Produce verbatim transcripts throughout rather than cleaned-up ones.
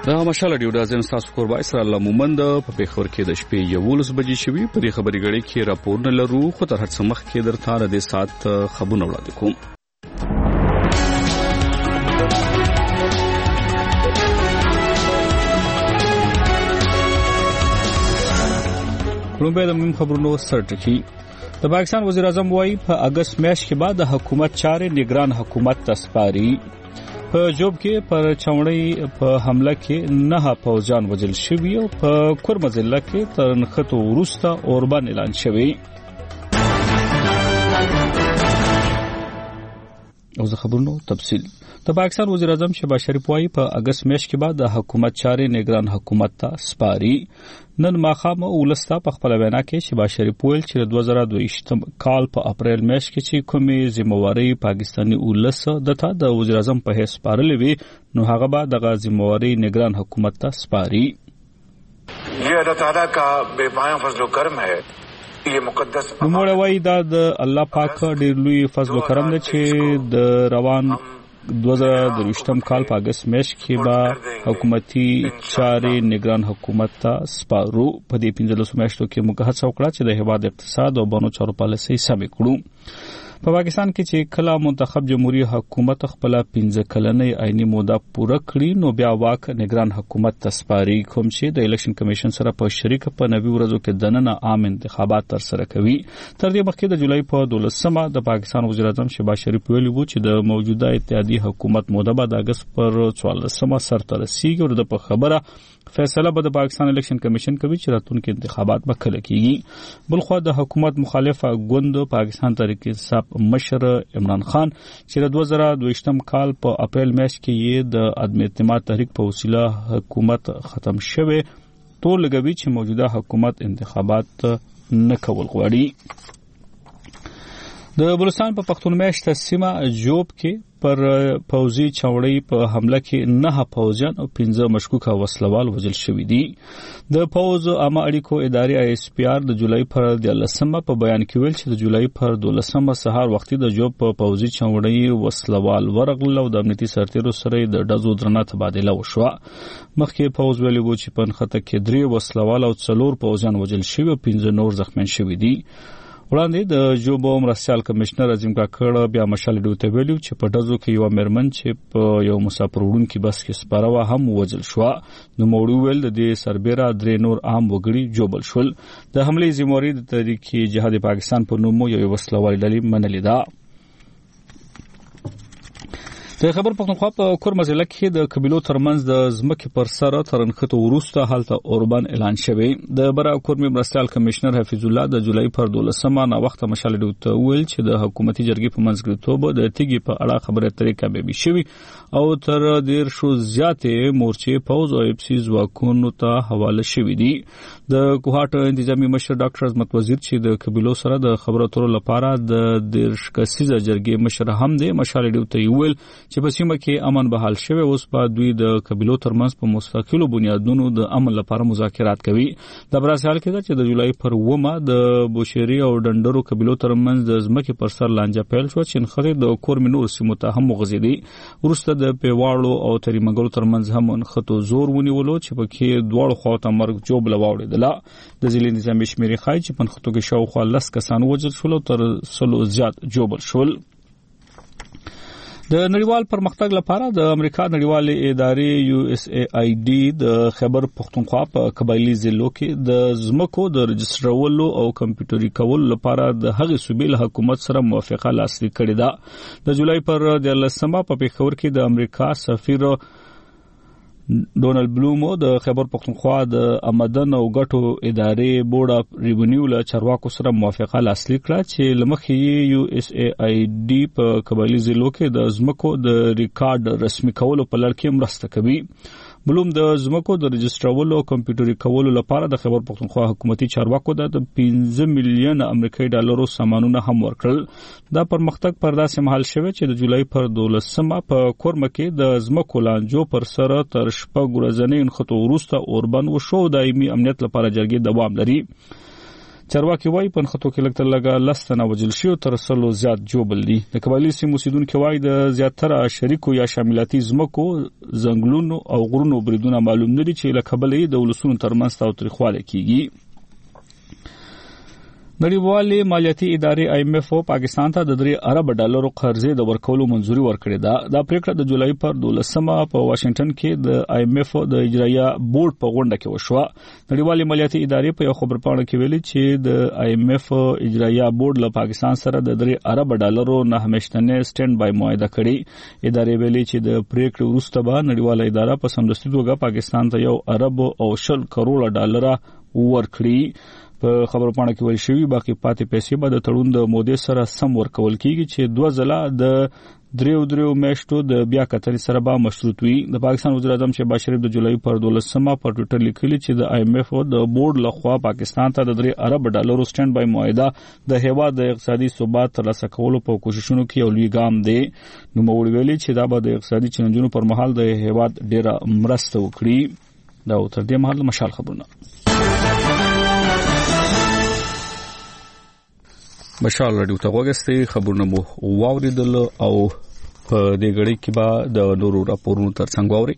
دا مشاله ډیو دازم تاسو کور وایس را لمومند په پیښور کې د شپې یولس بجې شوي په دې خبري غړي کې راپورونه لرو خو تر هڅه مخ کې درته را دي سات خبرونه وړاندې کوم. رومبه د مهم خبرونو سرټکی د پاکستان وزیر اعظم وايي په اگست میاشت کې بعد د حکومت چارې نگران حکومت تسپاري. په جوب کې پر چوڼۍ په حمله کې نه پوځیان وژل شوي او په کورمزله کې تر نښتو وروسته اوربان اعلان شوی. او زه خبرونو تفصیل د پاکستان وزیر اعظم شهباز شریف وايي په اگست میاشت کې بعد د حکومت چارې نگران حکومت ته سپاري. نن ماخام ولستا په خپل وینا کې شهباز شریف ویل چې د دوه زره دوه کال په اپریل میاشت کې چې کومې ذمہواری پاکستاني ولس دته د وزیر اعظم په هیڅ سپارلې وي نو هغه به د ذمہواری نگران حکومت ته سپاري. یہ اللہ تعالیٰ کا بے پایان فضل و کرم ہے. نوموړی وایي دا د الله پاک ډېر لوی فضل و کرم دی چې د روان دوه زره دوه کال په اگست میاشت کې به حکومتي چارې نگران حکومت ته سپارو. په دې پنځلسو میاشتو کې موږ هڅه وکړه چې د هېواد اقتصاد او بانو چارو پالیسۍ سمې کړو. په پاکستان کې چې کله منتخب جمهوریت حکومت خپل پنځه کلنې آئینی موده پوره کړي نو بیا واک نگران حکومت ته سپاري کوم چې د الیکشن کمیشن سره په شریک په نوي ورځو کې دننه عام انتخابات تر سره کوي. تر دې مخکې د جولای په دولسمه د پاکستان وزیر اعظم شهباز شریف ویلي وو چې د موجوده اتحادیې حکومت موده به د اگست پر څوارلسمه سرته رسیږي او د په خبره فیصله به د پاکستان الیکشن کمیشن کوي چې راتلونکي انتخابات به کله کیږي. بلخو د حکومت مخالفه ګوند پاکستان تحریک انصاف مشر عمران خان چې د دوه زره دوه کال په اپریل میاشت کې یې د عدم اعتماد تحریک په وسیله حکومت ختم شوه ټول لګوي چې موجوده حکومت انتخابات نه کول غواړي. د بلوچستان په پښتون میاشت سیمه جوب کې پر پوځي چوڼۍ په حمله کې نه پوځیان او پنځه مشکوکه وسلوال وژل شوي دي. د پوځ عامه اړیکو ادارې آی اس پی آر د جولای پر دولسمه په بیان کې ویل چې د جولای پر دولسمه سهار وختي د جوب په پوځي چوڼۍ وسلوال ورغلل او د امنیتي سرتیرو سره د ډزو درنه تبادله وشوه. مخکې پوځ ویلي و چې په نښته کې درې وسلوال او څلور پوځیان وژل شوي او پنځه نور زخمیان شوي دي. وړاندې د جوبو مرستیال کمشنر عظیم کاکړ بیا مشال ډیوته ویلو چې په ډزو کې یو مرمن چې په یو مسافر وړونکي بس کې سپاره و هم وژل شو. نو موړو ویل د دې سربېره درې نور عام وګړي جوبل شول. د حملې ذمہواری د تحریک جهاد پاکستان په نوم یو وسلوال ډلې منلې ده. د خبر پښتونخوا په کورمزله کې د قبيلو ترمنځ د ځمکې پر سر ترنخته وروسته حالت اوربان اعلان شوی. د برا کورمي مرستیال کمشنر حفیظ الله د جولای پر دولسمه نا وخت مشال ډیوته ویل چې د حکومتي جرګې په منځګړیتوب د تیګي په اړه خبره اترې کابه شوی او تر ډیر شو زیاتې مورچې پوز او اف سی ځواکونو ته حواله شوی دي. د کوهاټ انتظامی مشر ډاکټر عظمت وزیر چې د قبيلو سره د خبرو اترو لپاره د دیرش کسیزه جرګې مشر هم دی مشال ډیوته ویل چې په سیمه کې امن بحال شوی اوس په دوی د قبيلو ترمنځ په مستقلو بنیادونو د امن لپاره مذاکرات کوي. د براسال کې چې د جولای پر ومه د بوشيري او ډندرو قبيلو ترمنځ د ځمکې پر سر لانجه پیل شو چې نخره د کورمنور سیمو ته هم غزيدي. ورسته د پیواړو او تریمنګلو ترمنځ هم خطو زور ونیولو چې پکې دواړو خواته مرګ جوب لواوړي. د ځلې نظام شمیري خای چې په خطو کې شاوخوا لس کسان وژل شول تر سلو زیات جوبل شول. د نړیوال پرمختګ لپاره د امریکا نړیوال ادارې یو اس ای آی ډي د خیبر پښتونخوا په قبایلی ضلعو کې د ځمکو د رجسټرولو او کمپیوټري کولو لپاره د هغې صوبې له حکومت سره موافقه لاسلیک کړې ده. د جولای پر دولسمه په پیښور کې د امریکا سفیر ډونالد بلومو د خیبر پښتونخوا د آمدن او ګټو ادارې بورډ اف ریونیو له چارواکو سره موافقه لاسلیک کړه چې لمخې یو اس ای آی ډي په قبایلی ضلعو کې د ځمکو د ریکارډ رسمي کولو په لړ کې مرسته کوي. بلوم د ځمکو د رجسټرولو او کمپیوټري کولو لپاره د خیبر پښتونخوا حکومتي چارواکو د پنځه میلیون امریکایي ډالرو سامانونه هم ورکړل. دا پرمختګ پر داسې مهال شوی چې د جولای پر دولسمه په کورمه کې د ځمکو لانجو پر سر تر شپږ ورځې نښته وروسته اوربان وشو. دایمي امنیت لپاره جرګې دوام لري. چارواکي وايي په نښتو کې لږ تر لږه لس تنه وژل شوي او تر سلو زیات ژوبل دي. د قبایلي سیمو اوسېدونکي وايي د زیاتره شریکو یا شاملاتي ځمکو ځنګلونو او غرونو بریدونه معلوم نه دي چې له کبله یې د ولسونو ترمنځ تاوتریخوالی کیږي. نړیوالې مالیاتي ادارې آی ایم ایف پاکستان ته د درې ارب ډالرو قرضې د ورکولو منځوري ورکړې ده. دا پریکړه د جولای پر دولسمه په واشنگټن کې د آی ایم ایف د اجرایه بورډ په غونډه کې وشوه. نړیوالې مالیاتي ادارې په یو خبرپاڼه کې ویلي چې د آی ایم ایف اجرایه بورډ له پاکستان سره د درې ارب ډالرو نه همیشتنه سټینډ بای معاهده کړې. ادارې ویلي چې د پریکړې وروسته به نړیواله اداره په سمدستي توګه پاکستان ته یو ارب او شل کروڑه ډالر ورکړي. په خبرپاڼه کې ویل شوی باقي پاتې پیسې به د تړون د مودې سره سم ورکول کیږي چې دوه ځله د دریو دریو میاشتو د بیا کتنې سره به مشروط وي. د پاکستان وزیر اعظم شهباز شریف د جولای پر دولسمه په ټویټر لیکلي چې د آی ایم ایف د بورډ لخوا پاکستان ته د درې ارب ډالرو سټینډ بای معاهده د هیواد د اقتصادي ثبات ترلاسه کولو په کوششونو کې یو لوی ګام دی. نوموړي ویلي چې دا به د اقتصادي چیلنجونو پر مهال د هیواد ډیره مرسته وکړي. دا تر دې مهال مشال خبرونه مشال رادیو ته وګورئ. خبرونه مو واوریدل او په دې غړي کې به د نورو راپورونو ترڅنګ واوري.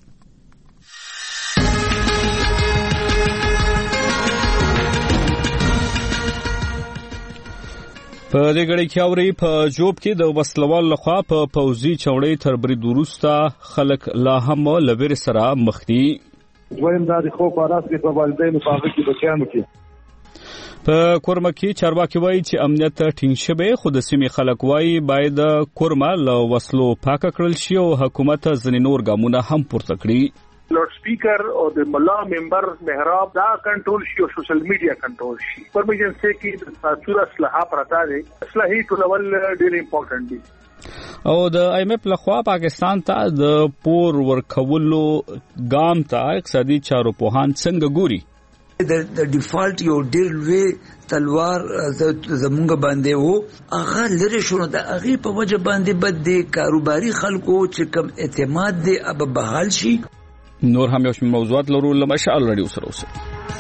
په دې غړي کې اوري په جوب کې د وسلوال لخوا په پوزي چوړې تر برید وروسته خلک لا هم لویر سره مخ دي. دویم دا د خو پاراس کې په والدینو په هغه کې بچیانو کې په کورما کې چارواکي وایي چې امنیت ټینګ شوی، خو د سیمې خلک وایي باید کورما له وسلو پاک کړل شي او حکومت ځینې نور ګامونه هم پورته کړي. لوډ سپیکر او د ملا ممبر محراب دا کنټرول شي او سوشل میډیا کنټرول شي. پرمیشن کې د تاسو اصلاح پرتا دي، اصلاحي ټولول ډېر امپورټنت دي. او د آی ایم ایف لخوا پاکستان ته د پور ورکولو ګام ته اقتصادي چارو پوهان څنګه ګوري؟ د ډیفالت یو ډیر لوی تلوار زمونږ باندې وو، هغه لري شنو د هغه په وجه باندې بد دي کاروباري خلکو چې کم اعتماد دي اب بحال شي. نور هم یو شمېر موضوعات لرو لمه شال رادیو سره اوسه.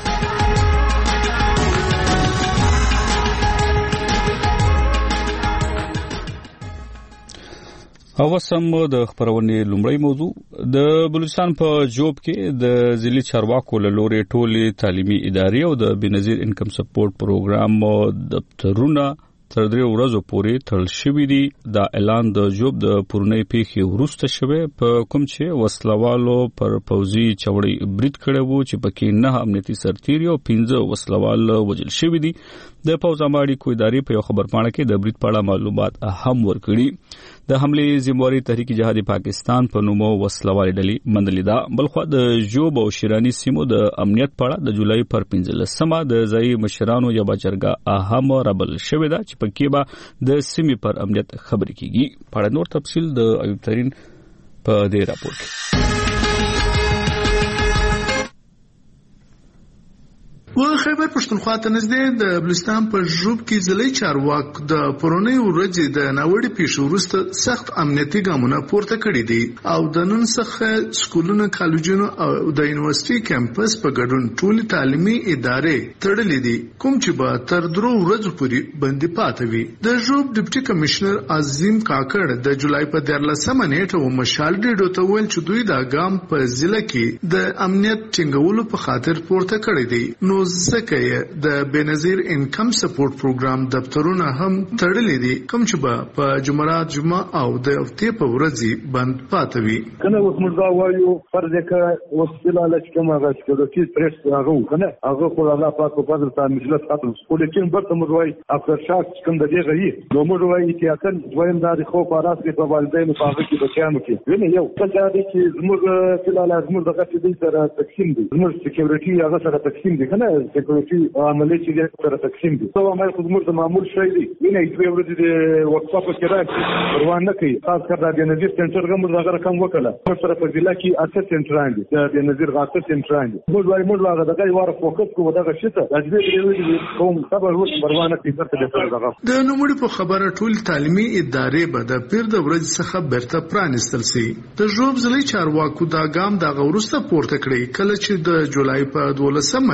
او سم د خبرونې لومړی موضوع د بلوچستان په جوب کې د ضلعي چارواکو له لوري ټولې تعلیمي ادارې او د بنظیر انکم سپورټ پروګرام دفترونه تر درې ورځې پورې تړل شوي دي. دا اعلان د جوب د پورنۍ پیښې وروسته شوی په کوم چې وسلوالو پر پوزي چوړې برید کړی وو چې پکې نه امنیتي سرتیري او پنځه وسلوال وژل شوي دي. د پوځ اماړي ادارې په یو خبرپاڼه کې د برید په اړه معلومات هم ورکړي. د حملې ذمہواری تحریک جهاد پاکستان په نومو وسلوالې ډلې منلې ده. بلخو د جوب او شیرانی سیمو د امنیت په اړه د جولای پر پنځلسمه د ځای مشرانو یو جرګه اهم رابل شوې ده چې پکې به د سیمې پر امنیت خبرې کیږي. په اړه نور تفصیل د ایوب ترين په دې راپور کې. و خیبر پښتونخوا ته نږدې د بلوچستان په جوب کې ضلعي چارواک د پرونی ورځې د ناوړي پیښو وروسته سخت امنیتي ګامونه پورته کړي دي او د نن څخه سکولونو، کالجونو او د یونیورسيټي کیمپس په ګډون ټول تعلیمي ادارې تړلې دي، کوم چې به تر درو ورځې پورې بندي پاتې وي. د جوب ډیپټي کمشنر عظیم کاکړ د جولای په دیارلسمه نیټه و مشال ډیډو ته ویل چې دوی دا ګام په ضلع کې د امنیت ټینګولو په خاطر پورته کړی دی. نو ځکه د بنظیر انکم سپورټ پروګرام دفترونه هم تړلې دي، کوم چې به په جمعرات، جمعه او د هفتې په ورځې بند پاتې وي. کنه اوس موږ دا وایو فرض کړه وسیله لکه کومه غږ کړو چې پریس هغه کنه هغه خو الله پاک په فضل ته مجلس ختم خو لیکن برته موږ وایي افسر شاک کوم د دې غوي نو موږ وایي چې اصل دویم دا خو په راس کې په والدینو په هغه کې بچیانو کې ویني یو څه دا دي چې زموږ فلال زموږ دغه چې سره تقسیم دي، زموږ سکیورټي هغه سره تقسیم دي، کنه سکیورټي عملي چې سره تقسیم دي. نو ما خو زموږ د معمول شي دي ویني دوی ورته د وقفه په کې راځي پروان نه کوي. خاص کر د نظیر سنټر کوم دغه رقم وکړه پر سره په ضلع کې اته سنټران دي، د نظیر غاټه سنټران دي. موږ وايي موږ هغه دغه واره فوکس کوو دغه شته د دې ویلي کوم خبر ورس پروان نه کوي ترته دغه د نوموړي په خبره ټول تعلیمي ادارې به د پیر د ورځ څخه برته پرانستل سي. د جوب ضلعي چارواکو دا ګام د غورسته پورته کړی کله چې د جولای په دولسمه نیټه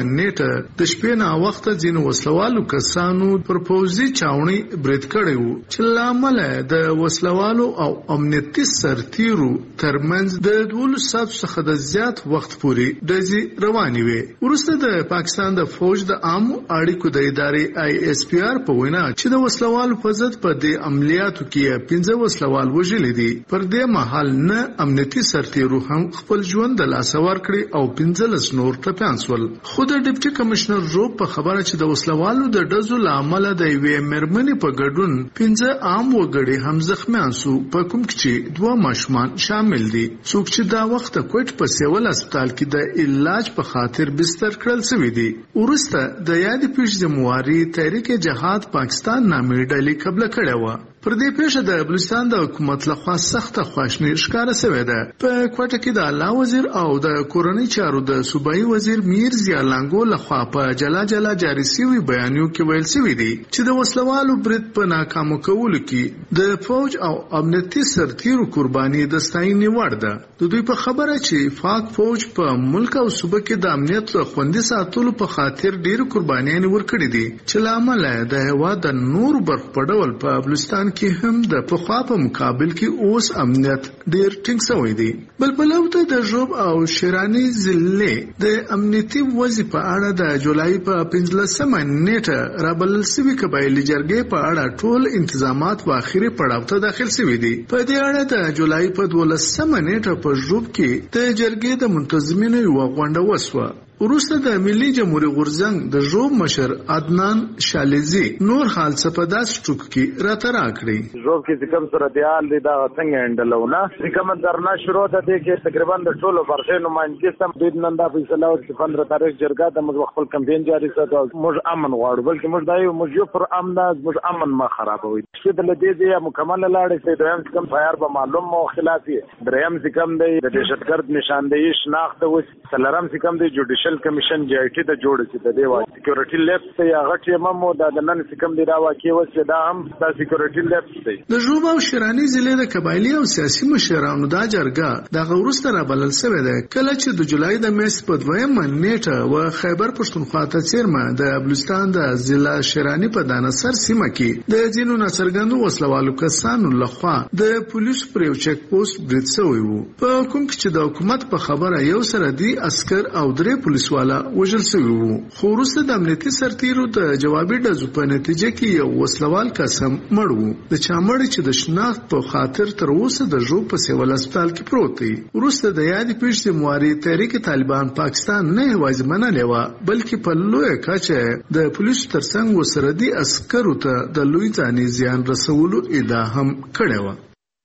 د شپې نه وخت ځینو وسلوالو کسانو پر پوځي چاوني برید کړی وو چې لامل د وسلوالو او امنیتي سرتیرو ترمنځ د دولس ساعت څخه د زیات وخت پورې ډزې روانې وې. وروسته د پاکستان د فوج د عامو اړیکو د ادارې آی اس پی آر په وینا چې د وسلوالو په ضد په دې عملیاتو کې پنځه وسلوال وژلي دي. پر دې مهال نه امنیتي سرتیرو هم خپل ژوند د لاسه ورکړي او پنځلس نور ټپیان شول. خو د ډیپټي کمشنر روب په خبره چې د وسلوالو د ډزو له امله د یوې مېرمنې په ګډون پنځه عام وګړي هم زخمیان شو، په کوم کې چې دوه ماشومان شامل دي. څوک چې دا وخت کوټ په سیول هسپتال کې د علاج په خاطر بستر کړل شوی دی. ورسته د یاد پیښ ذمہواری تحریک جهاد پاکستان نامې ډلې قبل کړې و. پر دې پیښه د بلوچستان د حکومت لخوا سخته خواشنی ښکاره شوې ده. په کوټه کې د الله وزیر او د کورنۍ چارو د صوبایي وزیر میر ضیا لانګو لخوا په جلا جلا جاری شوی بیانیو کې ویل شوی دی چې د وسلوالو برید په ناکامو کولو کې د فوج او امنیتي سرتیرو قرباني د ستاینې وړ ده. د دوی په خبره چې فاک فوج په ملک او صوبه کې د امنیت خوندي ساتلو په خاطر ډیر قربانیان ورکړي دي چې لامل د هوا د نور برخ په ډول په بلوچستان کې هم د پخوا په مقابل کې اوس امنیت ډیر ټینګ شوی دی. بل بلوته د ژوب او شیرانی ضلع د امنیتي وضع په اړه د جولای په پنځلسمه نیټه رابلل شوی قبایلي جرګې په اړه ټول انتظامات په اخیری پړاو ته داخل شوی دي. په دې اړه د جولای په دولسمه نیټه په ژوب کې د جرګې د منتظمینو یو غونډه وسوه. وروسته د ملي جمهوریت غورځنګ د ژوب مشر عدنان شالیزي نور حال څه په داسې ټوک کې راته راکړي. ژوب کې کوم صورتحال دی دا څنګه هندلونه کوم درنه شروع ده کې تقریبا د ټولو برخې نمائندګي سم د نن د فیصله او د پندرہ تاریخ جرګه د موږ خپل کمپاین جاری ساتو. موږ امن غواړو بلکې موږ دایو موږ یو پر امن موږ امن ما خرابوي. چې د لدې دی مکمل لاړې چې دویم کم فایار به معلوم او خلافي دریم کم دی د دهشتګرد نشاندهي شناخت او سلرم کم دی جوډیشل کمیشن جی آی ټی د جوړ چې د دیوا سکیورټي لیفټ یا غټي ممو د نن سکم دی دا واقع وسه دا هم د سکیورټي لیفټ دی. د ژوب او شیرانی ضلع د قبایلی او سیاسي مشرانو دا جرګه د غورسته را بلل شوې ده کله چې د جولای د میاشتې په دویمه نیټه و خیبر پښتونخوا ته چیرمه د بلوچستان د ضلع شیرانی په دانسر سیمه کې د ځینو ناڅرګندو وسلوالو کسانو لخوا د پولیسو پر یو چک پوسټ برید شوی وو، په کوم کې چې د حکومت په خبره یو سره دی عسكر او درې پولیس والا وژل شوی وو. خو وروسته د امنیتي سرتیرو د جوابي ډزو په نتیجه کې یو وسلوال کسم مړ وو، د چا مړ چې د شناخت په خاطر تر اوسه د ژوب په سیول هسپتال کې پروت دی. وروسته د یادې پیښې ذمہواری تحریک طالبان پاکستان نه یوازې منلې وه بلکې په لویه کچه د پولیسو ترڅنګ ورسره دي عسکرو ته د لوی ځاني زیان رسولو ادعا هم کړې وه.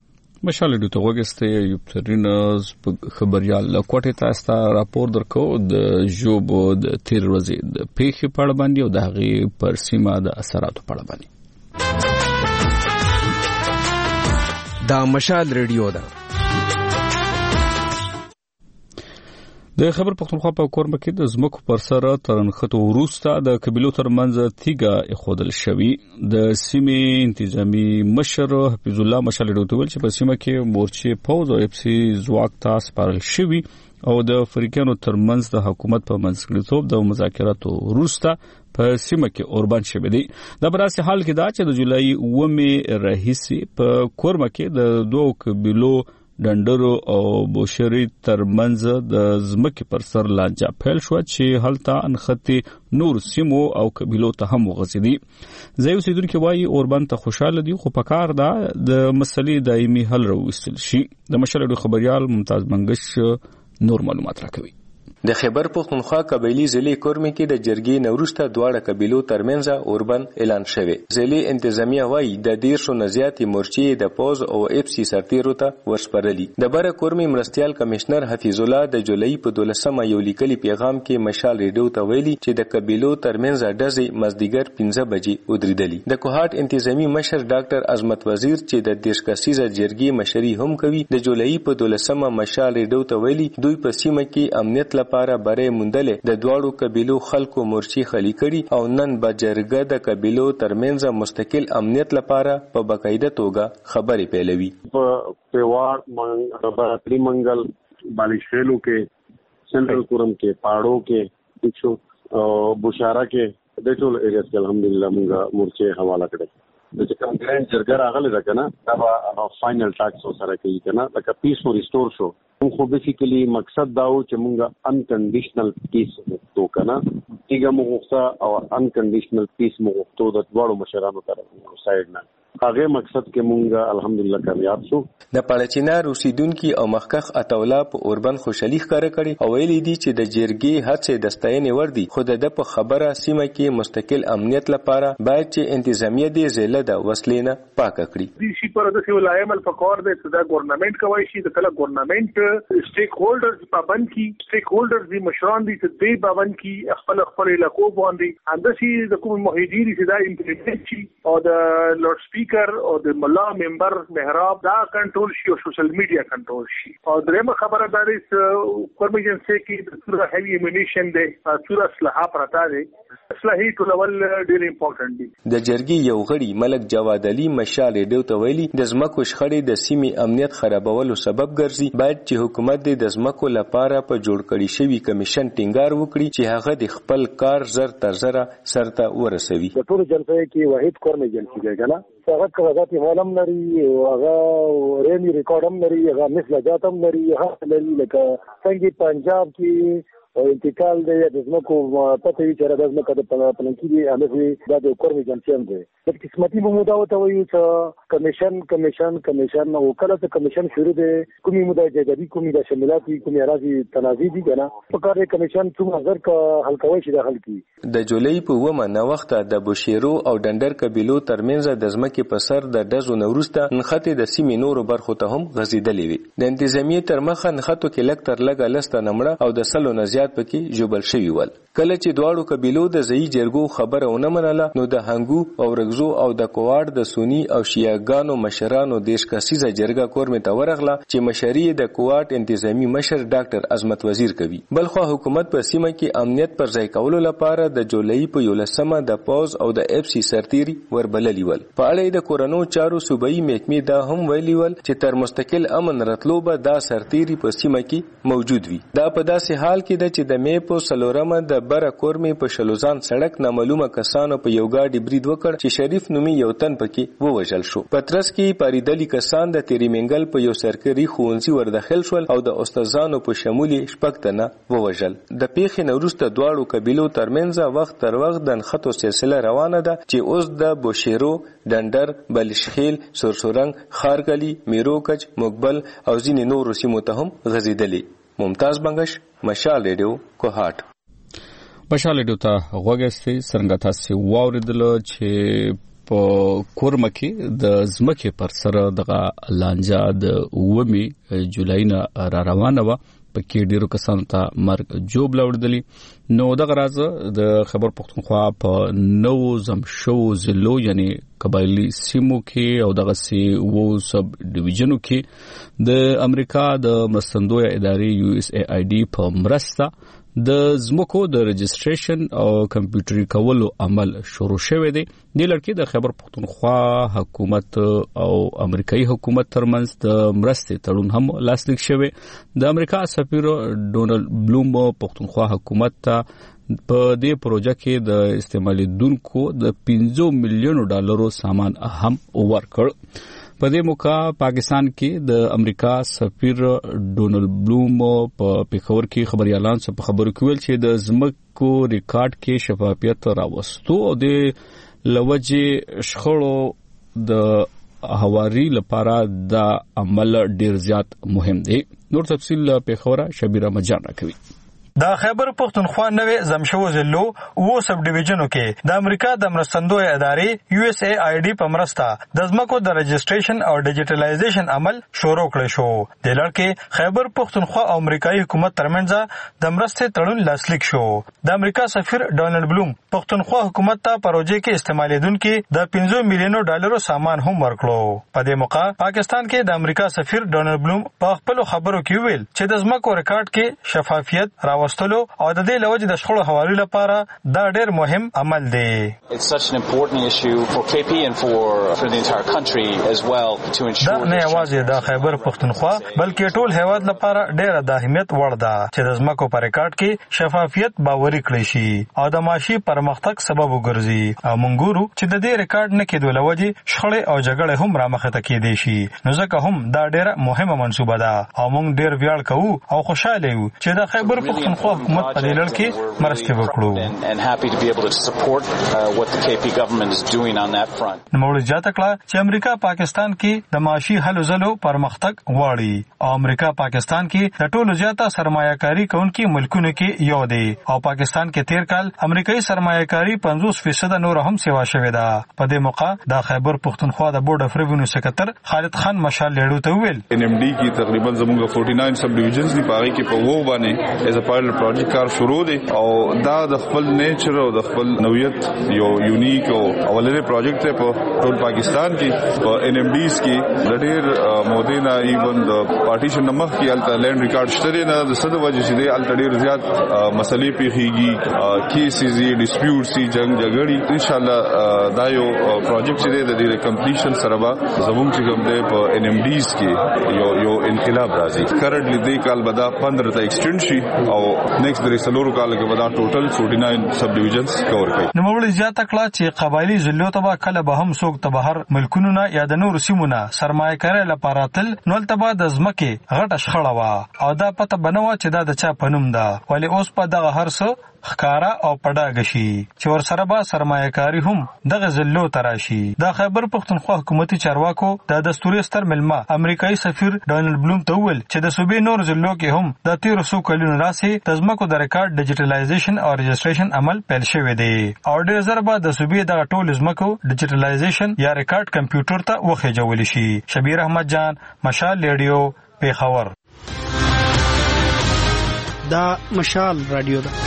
مشال ډو ته وګسته یو ترين خبريال کوټه تاسو ته راپور درکو د ژوب د تیر ورځې د پیښې په اړه باندې او د هغې پر سیمه د اثراتو په اړه باندې. دا مشال ریډیو ده. د خبر پښتونخوا په کورمه کې د زمکو پر سر ترنخته وروسته د قبيلو ترمنځ تیګه خودل شوی. د سیمې انتظامی مشر حفیظ الله مشال ډوتول چې په سیمه کې مورچې پوز او اف سی زواک تاس پارل شوی او د افریقانو ترمنځ د حکومت په منځګړیتوب د مذاکراتو وروسته په سیمه کې اوربان شوی دی. د براسي حال کې دا چې د جولای اومه رئیسي په کورمه کې د دوه قبيلو ډندرو او بوشری ترمنځ د زمکې پر سر لانجه پیل شو چې هلته انختی نور سیمو او قبیلو ته هم وغځېدي. ځای اوسیدونکي وایي اوربان ته خوشاله دي خو پکار ده د مسلې دایمي حل راوستل شي. د مشال خبريال ممتاز منګش نور معلومات راکوي. د خیبر پښتونخوا قبایلی ضلع کورمه کې د جرګې نورسته دواړه قبیلو ترمنځ اوربن اعلان شوی. ضلع انتظامیه وایي د دیرشو نه زیاتې مورچې د پوز او اف سی سرتیرو ته ورسپارلي. د بره کورمه مرستیال کمشنر حفیظ الله د جولای په دولسمه یو لیکلي پیغام کې مشال ریډیو ته ویلي چې د قبیلو ترمنځ ډزې مازدیګر پنځه بجې ودرېدلي. د کوهاټ انتظامی مشر ډاکټر عظمت وزیر چې د دیش کسیزه جرګې مشري هم کوي د جولای په دولسمه مشال ریډیو ته ویلي دوی په سیمه کې امنیت لپاره بره مندل د دواړو قبیلو خلکو مورچې خلی کړي او نن به جرګه د قبیلو ترمنځ مستقل امنیت لپاره په باقاعده توګه خبرې پیلوي. په پیوار منګل منګل بالیشلو کې سنټرل کورم کې پاړو کې پښو بشاره کې د ټول ایریاز کې الحمدلله موږ مورچه حواله کړې د چې کوم ګرانډ جرګه راغلی ده کنه دا به فائنل ټاکس سره کوي کنه لکه پیس او ریسټور شو خو بیسیکلی مقصد دا و چې موږ انکنډیشنل پیس وکړو کنه دیګه موږ او انکنډیشنل پیس موږ د دوړو مشرانو طرف سایډ نه هغه مقصد کې مونږه الحمدلله کامیاب شو. د پړچینار اوسیدونکو او مخکخ اتولا په اوربن خوشالي ښکاره کړي او ویلي دي چې د جرګې هڅې د ستاینې ور دي خو د په خبره سیمه کې مستقل امنیت لپاره باید چې انتظامیه دي زله د وسلې نه پاکه کړي. د شي پر د سیول عمل فقور د صدا ګورنمنت کوي شي د کله ګورنمنت سټیک هولډرز پابند کی سټیک هولډرز دي مشران دي چې دی پابند کی خپل خپل علاقو باندې اندسي د کوم موحدین چې دا امپلیمنټ شي او د لوډ سپیکر او د ملا ممبر محراب دا کنټرول شي او سوشل میډیا کنټرول شي او درېمه خبره دا ده پرمیشن سي کې د ټول هیوی امونیشن دی ټول اسلحه پراته دي اسلحه ټولول ډېر امپورټنت دي. د جرګې یو غړي ملک جواد علي مشال ډیو ته ویلي د زمکو شخړې د سیمې امنیت خرابولو سبب ګرځي باید چې حکومت د زمکو لپاره په جوړ کړي شوی کمیشن ټینګار وکړي چې هغه د خپل کار زر تر زره سرته ورسوي. د ټول جلسې کې واحد کورن ایجنسی دی کنه هغه کاغذات مالم لري هغه رېمی ریکارډ هم لري هغه مثله جاتم لري هغه لري لکه څنګه پنجاب کې او انتقال دی د زمکو پته وی چې د زمکو د پلانکی دی هغه د د کورن ایجنسی هم دی د قسمتي مودا وته وی چې کمیشن کمیشن کمیشن او کله ته کمیشن شروع دی کومي مودا جدي کومي د شمولاتي کومي راځي تنازي دي کنه په کار کمیشن څو نظر کا حل کوي چې د حل کی د جولای په ومه نو وخت د بوشيرو او ډندر قبيلو ترمنځ د زمکې په سر د دزو نورسته نخته د سیمې نورو برخو ته هم غزیدلې وي. د انتظامیه تر مخه نخته کې لک تر لګه لسته نمړه او د سلو نزيات پکې جوبل شوی ول. کله چې دواړو قبيلو د ځای جرګو خبره ونه منله نو د هنګو او رغزو او د کوواړ د سونی او شیعاګانو مشرانو دیش کسیزه جرګه کورمه ته ورغله چې مشري د کوواټ انتظامی مشر ډاکټر عظمت وزیر کوي. بلخو حکومت په سیمه کې امنیت پر ځای کولو لپاره د جولای په یولسمه د پاوز او د اف سی سرتيري وربللی ول. په اړه د کورونو چارو صوبایي محکمې دا هم ویلي ول چې تر مستقل امن راتلو به دا سرتيري په سیمه کې موجود وي. دا په داسې حال کې د چې د مې په سلورمه د بره کورمې په شلوزان سړک نامعلومه کسانو په یو گاډي برید وکړ چې شریف نومي یو تن پکې ووژل شو. پترس کې پاریدلی کسان د تیری منګل په یو سرکري ښوونځي ورداخل شول او د استادانو په شمول شپږ تنه ووژل. د پیښې نوروسته دواړو قبيلو ترمنځ وخت تر وخت د نښتو سلسله روانه ده چې اوس د بوشيرو، ډندر، بلشخیل، سرسورنګ، خارګلی، میروکج، مقبل او ځینې نورو سیمو ته هم غځېدلې. ممتاز بنگش، مشال ریډیو، کوهاټ. مشال ریډیو ته غوږی څنګه تاسو واوریدل چې په کورمه کې د زمکه پر سره دغه لانجه د اومي جولای نه را روانه و په کې ډیرو کسانو ته مرګ جوب لوړدلی. نو دغه راز د خبر پښتونخوا په نو زم شو زلو یعنی قبایلی سیمو کې او دغه سی وو سب ډیویژنو کې د امریکا د مرستندوی ادارې یو اس ای آی ډی په مرسته د زمکو د رجستریشن او کمپیوټري کولو عمل شروع شوه دی. د لړکی د خبر پښتونخوا حکومت او امریکایي حکومت ترمنځ د مرستې تړون هم لاسلیک شوه. د امریکا سفیر ډونالد بلوم پښتونخوا حکومت ته په دې پروژه کې د استعمالیدونکو د پنځه میلیونو ډالرو سامان هم ورکړ. په دې موقع پاکستان کې د امریکا سفیر ډونالد بلوم په پیښور کې خبريالان سره په خبرو کې ویل چې د زمکو ریکارډ کې شفافیت راوستو او د لوجه شخړو د هواري لپاره د عمل ډیر زیات مهم دی. نور تفصیل پیښور شبیره مجان راکوي. د خیبر پختونخوا نوې زمشو ضلعو وو سب ډیویژنو کې د امریکا د مرستندوی ادارې یو اس ای آی ډی په مرسته د ځمکو د رجستریشن او ډیجیټلایزیشن عمل شروع کړی شو. د لړ کې خیبر پختونخوا او امریکایي حکومت ترمنځ د مرستې تړون لاسلیک شو. د امریکا سفیر ډونالد بلوم پختونخوا حکومت ته پروژې کې استعمالیدونکو د پنځه میلیونو ډالرو سامان هم ورکړو. په دې موقع پاکستان کې د امریکا سفیر ډونالد بلوم په خپل خبرو کې ویل چې د ځمکو ریکارډ کې شفافیت راو راوستلو او د دې لوجه د شخړو حوالې لپاره دا ډېر مهم عمل دی. It's such an important issue for K P and for for the entire country as well to ensure دا نه یوازې د خیبر پختونخوا بلکې ټول هیواد لپاره ډېر د اهمیت وړ ده چې د ځمکو په ریکارډ کې شفافیت باوري کړی شي او د معاشي پرمختګ سبب وګرځي. او موږ ګورو چې د دې ریکارډ نه کېدو لوجه شخړې او جګړې هم رامخته کېدې شي. نو ځکه هم دا ډېره مهمه منصوبه ده او موږ ډېر ویاړ کوو او خوشاله یو چې د خیبر پختونخوا حکومت په دې لړ کې مرسته وکړو. and happy to be able to support uh, what the K P government is doing on that front. نو زیاته کړه چې امریکا پاکستان کې د معاشي هلو ځلو پرمختګ غواړي او امریکا پاکستان کې د ټولو زیاته سرمایه‌کاري کوونکي ملکونو کې یو دی او پاکستان کې تیر کال امریکایي سرمایه‌کاري پنځوس فیصد نور هم سیوا شوې ده. په دې موقع د خیبر پختونخوا د بورډ اف ریونیو سکرټر خالد خان مشال لیډو ته ویل ان ایم ډي کې تقریبا زموږ چورانه سب ډیویژنز دی پاره کې په وو باندې ایز ا پایلټ پروجیکټ کار شروع دی او دا د خپل نیچر او د خپل نوعیت یو یونیک او اولنې پروجیکټ ته په ټول پاکستان کې په ان ایم ډیز کې د ډېر مودینا ایون د پارټیشن نمخ کې الټا لینډ ریکارډ شته نه د صد وجه چې دی الټا ډېر زیات مسلې پیخيږي کیسز یې ډیسپیوټس یې جنگ جګړې ان شاء الله دا یو پروجیکټ چې دی د دې کمپلیشن سره به زموږ چې کوم دی په ان ایم ډیز کې یو یو انقلاب راځي. کرنټلی دې کال به دا پندرہ ته ایکسټند شي او نیکسټ درې سلورو کال کې به دا ټوټل چورانه سب ډیویژنز کور کوي. نو موږ زیاته کړه چې قبایلی ضلعو ته کله به هم څوک ته بهر ملکونو نه یا د نور سیمونه سرمایه‌کاري لپاره تل نو تبا د ځمکې غټه شخړه وا او دا پته بنوا چې دا د چا پنوم ده ولی اوس په دغه هر څه خکارا او پډاګشي چې ور سره به سرمایه‌کاري هم دغه ضلعو تراشي. د خیبر پختونخوا حکومتي چارواکو د دستوري ستر ملما امریکایي سفیر ډانلډ بلوم ته ویل چې د صوبې نور ضلعو کې هم د تیر څو کلونو راځي د ځمکو د ریکارډ ډیجیټلایزیشن او رجسټریشن عمل پیل شوی دی او ډېر زر به د صوبې د ټول ځمکو ډیجیټلایزیشن یا ریکارډ کمپیوټر ته وخېجول شي. شبیر احمد جان مشال ریډیو پیښور. دا مشال رادیو ده.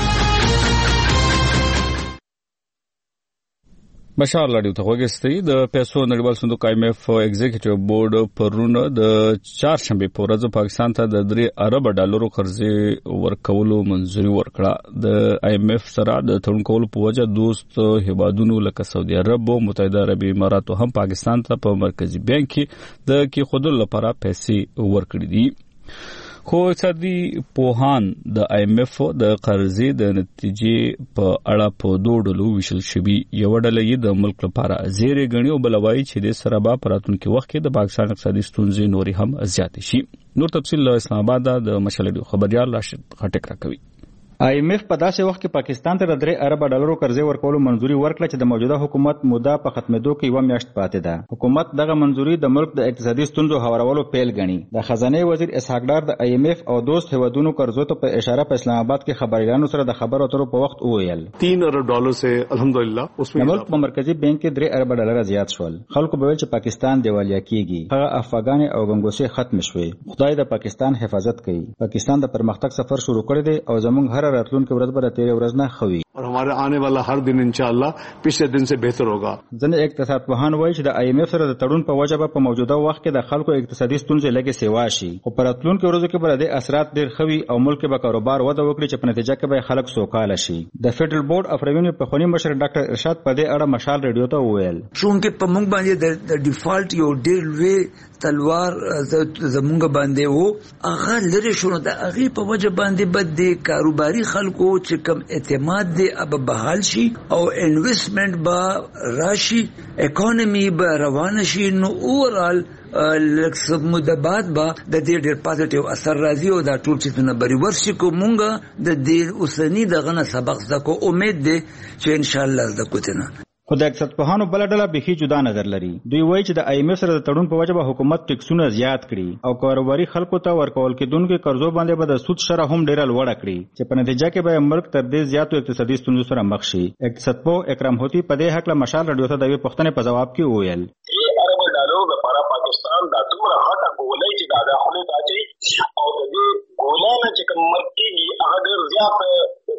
مشال رادیو ته وګورئ. د پیسو نړیوال صندوق آی ایم ایف ایگزیکټیو بورډ پرونه د چهارشنبه په ورځ پاکستان ته د درې ارب ډالرو قرضې ورکولو منځوري ورکړه. د آی ایم ایف سره د تړون کولو په وجه دوست هیوادونو لکه سعودي عرب او متحده عربي اماراتو هم پاکستان ته په مرکزی بانک کې د کې خودل لپاره پیسې ورکړي دي. خو اقتصادي پوهان د آی ایم ایف د قرضې د نتیجې په اړه په دوه ډلو ویشل شوي. یو ډله یې د ملک لپاره زیری غني او بل وایي چې د سره به پراتونکو وخت کې د پاکستان اقتصادي ستونزې نوري هم زیات شي. نور تفصیل له اسلام آباد د مشالډو خبريال راشد خټک راکوي. آی ایم ایف په داسې وخت کې پاکستان ته د درې ارب ډالرو قرضې ورکولو منځوري ورکړه چې د موجوده حکومت موده په ختمېدو کې یو میاشت پاتې ده. حکومت دغه منځوري د ملک د اقتصادي ستونزو هوارولو پیل ګڼي. د خزانه وزیر اسحاق ډار د آی ایم ایف او دوست هیوادونو قرضو ته په اشاره په اسلام آباد کې خبريالانو سره د خبرو اترو په وخت وویل تین ارب ډالر سے الحمدلله د ملک په مرکزی بانک کې درې ارب ډالر زیات شول. خلکو به ویل چې پاکستان دیوالیا کیږي. هغه افغان او غنګوسې ختم شوې. خدای د پاکستان حفاظت کوي. پاکستان د پرمختګ سفر شروع کړی دی او زموږ هر راتلونکي ورځ تیرے ورځ نه خوي اور ہمارے آنے والا ہر دن انشاءاللہ پچھلے دن سے بہتر ہوگا. ځنې اقتصاد پوهان وایي چې د آی ایم ایف سره د تړون په وجه په موجوده وخت کې د خلکو اقتصادي ستونزې لږه سیوا شي خو په راتلونکو ورځو کې به د اثرات ډېر خوي او ملک به کاروبار وده وکړي چې په نتیجه کې به خلک سوکاله شي. د فدرل بورډ اف ریونیو په خونی مشر ډاکټر ارشاد په دې اړه مشال ریډیو ته وویل چونکه په موږ باندې د ډیفالت یو ډېر لوی تلوار زمونږ باندې وو هغه لري شونه د هغه په وجه باندې بد دي کاروباري خلکو چې کم اعتماد دي اب بحال شي او انویسټمنٹ با راشي اکانومي به روان شي نو اورال لکه مدبات با د دې ډېر پازیټیو اثر راځي او دا ټول چې نه بری ورشي کو مونږه د دې اوسنی دغه نه سبق زکو امید دي چې ان شاء الله زکوتنه. خو د اقتصاد پوهانو بل ډله بخي جدا نظر لري. دوی وایي چې د آی ایم ایف سره د تړون په وجه به حکومت ټیکسونه زیات کړي او کاروباري خلکو ته ورکول کېدونکو قرضو باندې به د سود شرح هم ډېره لوړه کړي چې په نتیجه کې به ملک تر دې زیاتو اقتصادي ستونزو سره مخ شي. اقتصاد پوه اکرم هوتی په دې حق له مشال رادیو ته د یوې پوښتنې په جواب کې وویل ارب ډالرو لپاره پاکستان د دومره غټه ګولۍ چې دا داخلي داچي او د دې ګولۍ نه چې کوم مرګ کېږي هغه ډېر زیات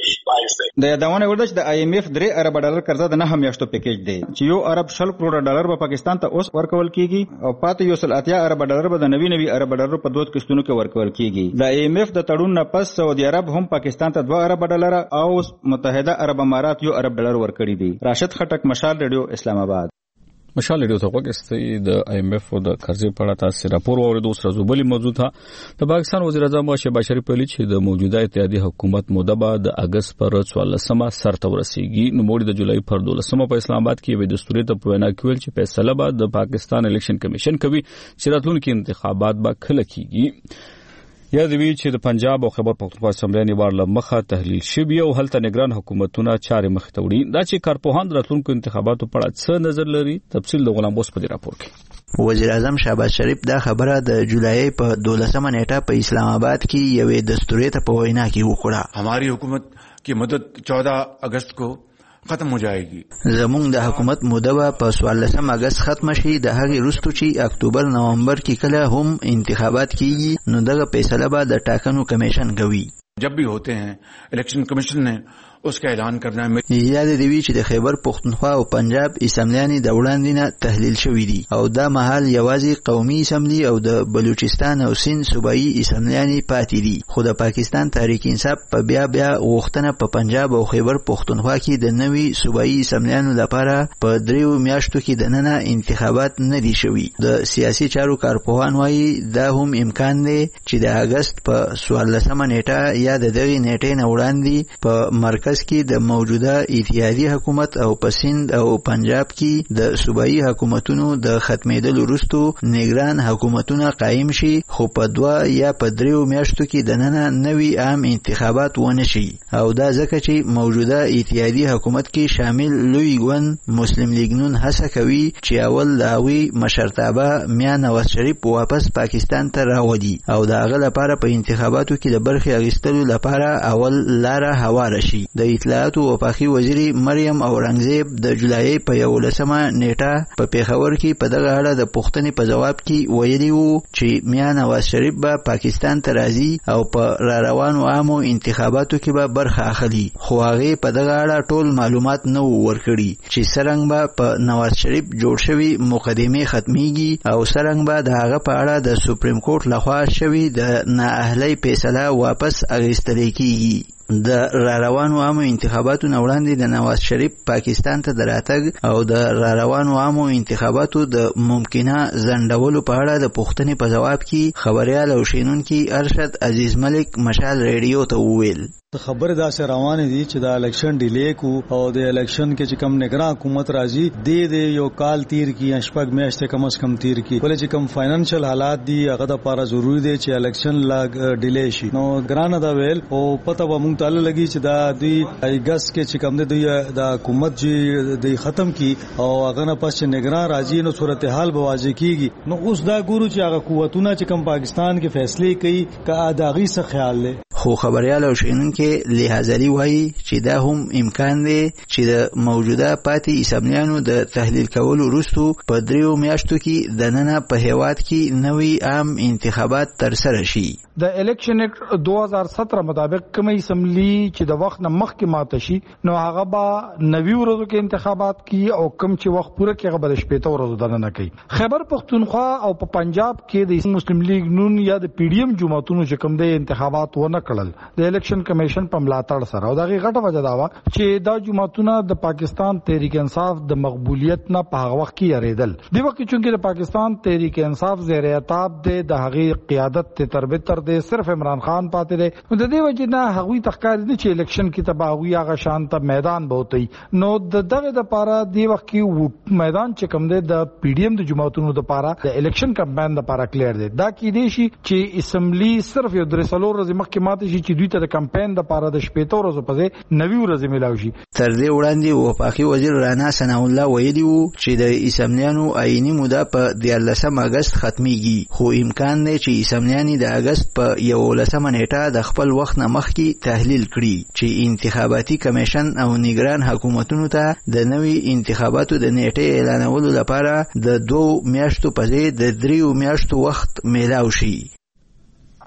یې باعث دی. د یادونه ورده چې د آی ایم ایف درې ارب ډالر قرضه د نه میاشتو پیکیج دی چې یو ارب شل کروڑ ډالر به پاکستان ته اوس ورکول کیږي او پاتې یو سل اتیا ارب ډالر به د نوي نوي ارب ډالر په دوه قسطونو کې ورکول کیږي. د آی ایم ایف د تړون نه پس سعودي عرب هم پاکستان ته دوه ارب ډالر او متحده عرب امارات یو ارب ډالر ورکړي دي. راشد خټک، مشال ریډیو، اسلام آباد. مشال ریډیو ته وګورئ د آی ایم ایف او د قرضې په اړه تاسو راپور واورېدو. سره زوبلي موضوع ته د پاکستان وزیر اعظم شهباز شریف ویلي چې د موجوده اتحادیه حکومت موده به د اگست پر څوارلسمه سرته ورسیږي. نو موږ د جولای پر دولسمه په اسلام آباد کې یو دستوري ته په وینا کې ویل چې فیصله به د پاکستان الیکشن کمیشن کوي چې راتلونکي انتخابات به کله کیږي. یا د وی چې د پنجاب او خیبر پختونخوا اسمبلی نیوار لمخه تحلیل شوی او هلته نگران حکومتونه چارې مخ ته وړي. دا چې کارپوهان راتلونکو انتخاباتو په اړه څه نظر لري، تفصیل د غلام بوس په دې راپور کې. وزیر اعظم شهباز شریف دا خبره د جولای په دولسمه نیټه په اسلام آباد کې یوې دستوري ته په وینا کې وکړه. हमारी हुकूमत की मदद चौदह अगस्त को ختم हो जाएगी. زمونږ د حکومت موده به په څوارلسم اگست ختم شي. د هغې وروسته چې اکتوبر نومبر کې کله هم انتخابات کیږي نو دغه فیصله به د ټاکنو کمیشن کوي. जब भी होते हैं इलेक्शन कमीशन ने उसका ऐलान करना है. یاد دی وی چې د خیبر پختونخوا او پنجاب اسمبلیانې د وړاندې نه تحلیل شوې دي او دا مهال یوازې قومي اسمبلی او د بلوچستان او سند صوبایي اسمبلیانې پاتې دي. خو د پاکستان تحریک انصاف په بیا بیا غوښتنه په پنجاب او خیبر پختونخوا کې د نوي صوبایي اسمبلیانو لپاره په دریو میاشتو کې د ننه انتخابات نه دي شوي. د سیاسي چارو کارپوهان وایي دا هم امکان دی چې د اگست په څوارلسمه نیټه یا د دغې نیټې نه وړاندې په مرکز کې د موجوده اتحادیه حکومت او په سند او پنجاب کې د صوبایي حکومتونو د ختمېدلو وروسته نگران حکومتونه قایم شي. خو په دوه یا په دریو میاشتو کې د ننه نوي عام انتخابات ونه شي او دا ځکه چې موجوده اتحادیه حکومت کې شامل لوی ګوند مسلم لیگ نون هڅه کوي چې اول د هغوی مشرتابه میا نواز شریف واپس پاکستان ته راولي او د هغه لپاره په انتخاباتو کې د برخې اخیستلو لپاره اول لاره هواره شي. د اطلاعات او وفاقي وزیر مریم اورنګزیب د جولای په یولسمه نیټه په پیښور کې په دغه اړه د پوښتنې په جواب کې ویلي وو چې میا نواز شریف به پاکستان ته راځي او په را روانو عامو انتخاباتو کې به برخه اخلي. خو هغه په دغه اړه ټول معلومات نه ورکړي چې څرنګه به په نواز شریف جوړ شوی مقدمه ختميږي او څرنګه به د هغه په اړه د سپریم کورټ لخوا شوی د نااهلي فیصله واپس اخیستل کیږي. د را روانو عامو انتخاباتو نه وړاندې د نواز شریف پاکستان ته د راتګ او د را روانو عامو انتخاباتو د ممکنه ځنډولو په اړه د پوښتنې په جواب کې خبريال او شینونکي ارشد عزیز ملک مشال ریډیو ته وویل خبر دا سره روانه دي چې دا الیکشن ډیلی کو او د الیکشن کې چې کم نگران حکومت راځي د دې یو کال تیر کی اشپک میاشتې کم از کم تیر کی ولې چې کم فاینانشل حالات دي هغه د لپاره ضروری دي چې الیکشن لا ډیلی شي. نو ګرانه دا ویل او پته و مونږ تعالی لګي چې دا دوی اگست کې چې کم دي د حکومت چې د ختم کی او هغه نه پس نگران راځي نو صورتحال به واضح کیږي. نو اوس دا ګورو چې هغه قوتونه چې کم پاکستان کې فیصله کوي کا اداغي څه خیال لري. خو خبريال او شینونکي لحاظلی وایي چې دا هم امکان دی چې د موجوده پاتې اسمبلیانو د تحلیل کولو وروسته په دریو میاشتو کې د ننه په هیواد کې نوي عام انتخابات ترسره شي. د الیکشن اکټ دو هزار سترہ مطابق کومه اسمبلی چې د وخت نه مخکې ماته شي نو هغه به نوي ورځو کې انتخابات کی او کوم چې وخت پوره کې هغه به شپږ ورځو دنه نه کوي. خیبر پختونخوا او په پنجاب کې د مسلم لیگ نون یا د پی ډی ایم جماعتونو چې کوم د انتخابات ونه کړل د الیکشن کمیشن په ملاتړ سره او دا غټه وجه دا و چې دا جماعتونه د پاکستان تحریک انصاف د مقبولیت نه په هغه وخت کې یریدل. دی وخت چې د پاکستان تحریک انصاف زیر عتاب د هغه قیادت ته تربیت د صرف عمران خان پاتې دی. نو د دې وجه نه هغوی تخکار دي چې الیکشن کې تباہوي هغه شانته میدان بوتي. نو د دغه د پاره دی وخت کې میدان چې کوم دی د پی ډی ایم د جماعتونو د پاره د الیکشن کمپاین د پاره کلیر دی. دا کې دی شي چې اسمبلی صرف یو درې څلور ورځې مخکې ماته شي چې دوی ته د کمپاین د پاره د شپږ ورځې په ځای نوي ورځې ملاوي شي. تر دې وړاندې وفاقي وزیر رانا ثنا الله ویلي وو چې د اسمبلیانو آئینی موده په دیارلسم اگست ختميږي. خو امکان دی چې اسمبلیانې د اگست په یولسمه نیټه د خپل وخت نه مخکې تحلیل کړي چې انتخاباتي کمیشن او نگران حکومتونو ته د نوي انتخاباتو د نیټې اعلانولو لپاره د دوه میاشتو په ځای د دریو میاشتو وخت میلاو شي.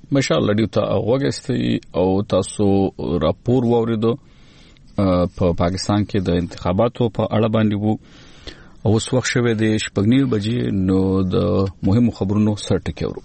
مشال لډیو ته وګستي او تاسو راپور ووریدو په پاکستان کې د انتخاباتو په اړه باندې وو او اوس وخت شوه د شپږنیو بجې نو د مهمو خبرونو سرټکی ورو.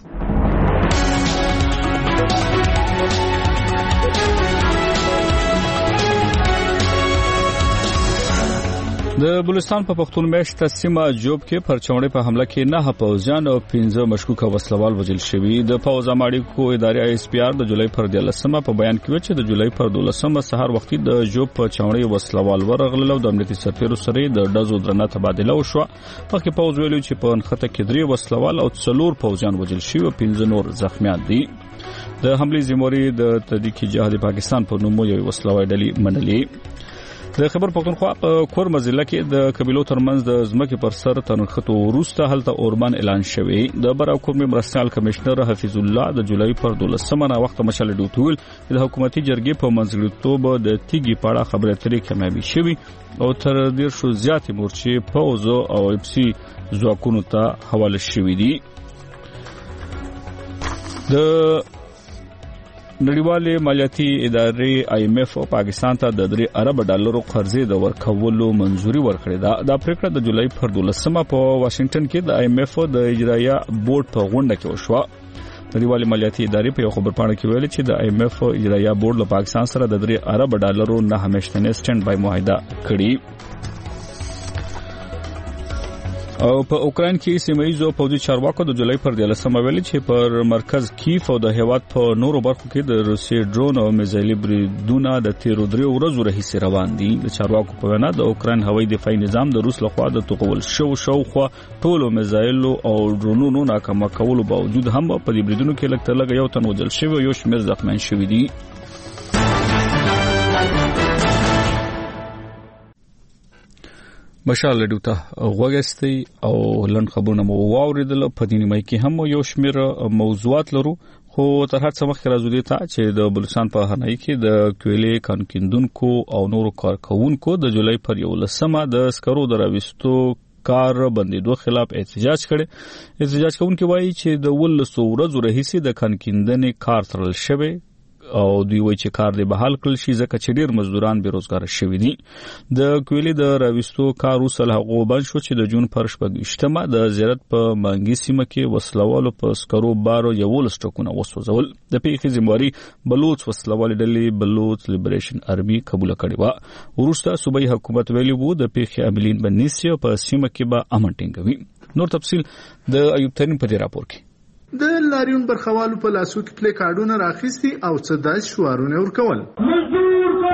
د بلوچستان په پښتون میشته سیمه جوب کې پرچمړې په حمله کې نه پوځیان او پنځه مشکوک وسلوال وژل شوي. د پوز اماړي کو ادارې آی اس پی آر د جولای پر دولسمه په بیان کې چې د جولای پر دولسمه سهار وختي د جوب په چمړې وسلوال ورغلل او د امنیتي سرتیرو سره د ډزو درنه تبادله وشو. په کې پوز ویلو چې په انخته کې درې وسلوال او څلور پوځیان وژل شوي او پنځه نور زخمیان دي. د حملې ذمہواری د تحریک جهاد پاکستان په نوم یو وسلوال ډلې منلې. د خبر پښتونخوا په کورم ضلع کې د قبيلو ترمنځ د ځمکې پر سر تنخته وروسته هلته اوربان اعلان شوی. د برا کورم مرستيال کمشنر حفیظ الله د جولای پر دولسمه نا وخت مشال ډوټول د حکومتي جرګې په منځګړیتوب د تیګي پاړه خبره ترې کامیابی شوی او تر ډیر شو زیاتې مورچې پوز او اف سي ځواکونو ته حواله شوی دي. د نړیوالې مالیاتي ادارې آی ایم ایف پاکستان ته د درې ارب ډالرو قرضې د ورکولو منځوري ورکړې ده. دا پریکړه د جولای پر دولسمه په واشنگټن کې د آی ایم ایف د اجرایه بورډ په غونډه کې وشوه. نړیوالې مالیاتي ادارې په یو خبرپاڼه کې ویلي چې د آی ایم ایف اجرایه بورډ له پاکستان سره د درې ارب ډالرو نه همیشنۍ سټند بای معاهده کړې. او په اوکران کې سیمایي پوځي چارواکو د جولای پر دولسمه ویلي چې پر مرکز کیف او د هیواد په نورو برخو کې د روسي ډرون او میزایل بریدونه د تیرو درې ورځو راهیسې روان دي. د چارواکو په وینا د اوکران هوایي دفاعي نظام د روس لخوا د توغول شو شوخوا ټولو میزایل او ډرونونو ناکامه کولو باوجود هم په دې بریدونو کې لږ تر لږه یو تن وژل شوی او یو شمېر زخمیان شوي دي. مشال لډیو ته وګستي او لن خبرونه مو واوریدل. په دې نیمه کې هم یو شمېر موضوعات لرو خو تر هر څه مخکې راځو دي ته چې د بلوچستان په هنای کې د کویلې کانکیندونکو او نورو کارکونکو د جولای پر یولسمه د سکرو دراوستو کار بندیدو خلاف احتجاج کړي. احتجاج کوونکي وایي چې د ولسو ورځو راهیسې د کانکیندنې کار ترل شوی او دوی وایي چې کار دی بحال کړل شي ځکه چې ډیر مزدوران بیروزګار شوي دي. د کویلې د راوستو کار وسله هغه بند شو چې د جون پر شپږشتمه د زیارت په مانګي سیمه کې وسلوالو په سکرو بارو یولس ټکونه وسوځول. د پیښې ذمہواری بلوچ وسلوال ډلې بلوچ لیبریشن آرمي قبول کړی و. وروسته صوبایي حکومت ویلي وو د پیښې عاملین بنسي په سیمه کې به امن ټینګوي. نور تفصیل د ایوب ترین په راپور کې. د لاریون برخوالو په لاسو کې پلی کارډونه راخیستي او څه داسې شعارونه ورکول. مزدور کو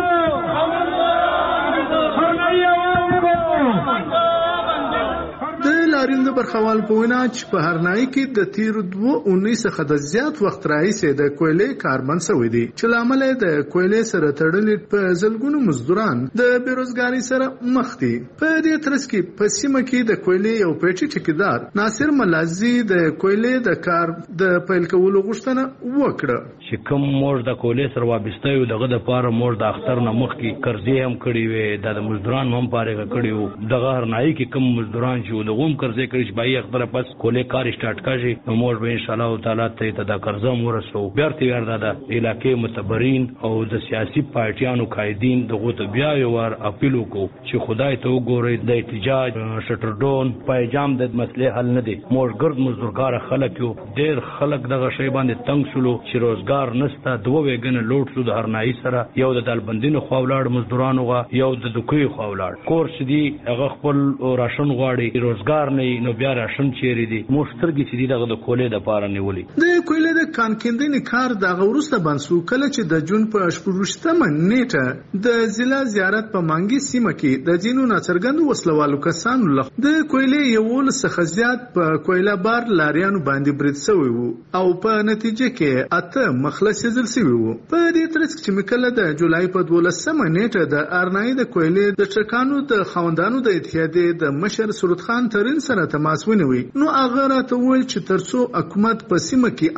د لاریون د برخوالو په وینا چې په هرنای کې د تیر دوه اونیس څخه د زیات وخت راهیسې د کویلې کاربن سوي دي چې لامل د کویلې سره تړلې په زلګونو مزدوران د بیروزګاری سره مخ دي. په دې ترڅ کې په سیمه کې د کویلې یو پیټي ټیکدار ناصر ملازي د کویلې د کار د پیل کولو غوښتنه وکړه چې کوم مور د کویلې سره وابسته یو دغه د پاره مور د اختر نه مخ کې قرضې هم کړی وي د مزدوران هم پاره کړی وو. دغه هرنای کې کوم مزدوران چې دغه هم قرضې کړی چې بای اختر پس کویلې کار سٹارټ کړي نو مور به ان شاء الله تعالی ته د قرضه مورسو بیرته وردا د علاقې متبرین او د سیاسي پارټیانو قائدین دغه ته بیا یو ور اپیل وکړو چې خدای ته وګورئ د احتجاج شټرډون پایجام د مسلې حل نه دي. مورګرد مزدورګار خلک یو ډیر خلک دغه شی باندې تنگ شلو چې روزګار نسته دوه وګنه لوټ شو د هرنای سره یو د دالبندینو خواولاړ مزدورانو غا یو د دوکوي خواولاړ کورس دي هغه خپل راشن غواړي روزګار نه نو بیا راشن چیرې دي مشترګي چې دي دغه د کولې د پاره نیولې. د کویلې د کانکیندنې کار د غورسته بنسو کله چې د جون په شپږشتمه نیټه د ضلع زیارت په مانګي سیمه کې د جنونو ناڅرګند وسلوالو کسانو لخوا د کویلې یو څخه زیات په کویلا بار لاریانو باندې برید شوی وو او په نتیجه کې اته مخلص زل شوی وو. په دې ترڅ کې مکله د جولای په دولسمه نیټه د ارنای د کویلې د ټرکانو د خوندانو د اتحادیې د مشر سرود خان ترین سره تماس ونیوي نو هغه راته وویل چې ترڅو حکومت په سیمه کې امنیت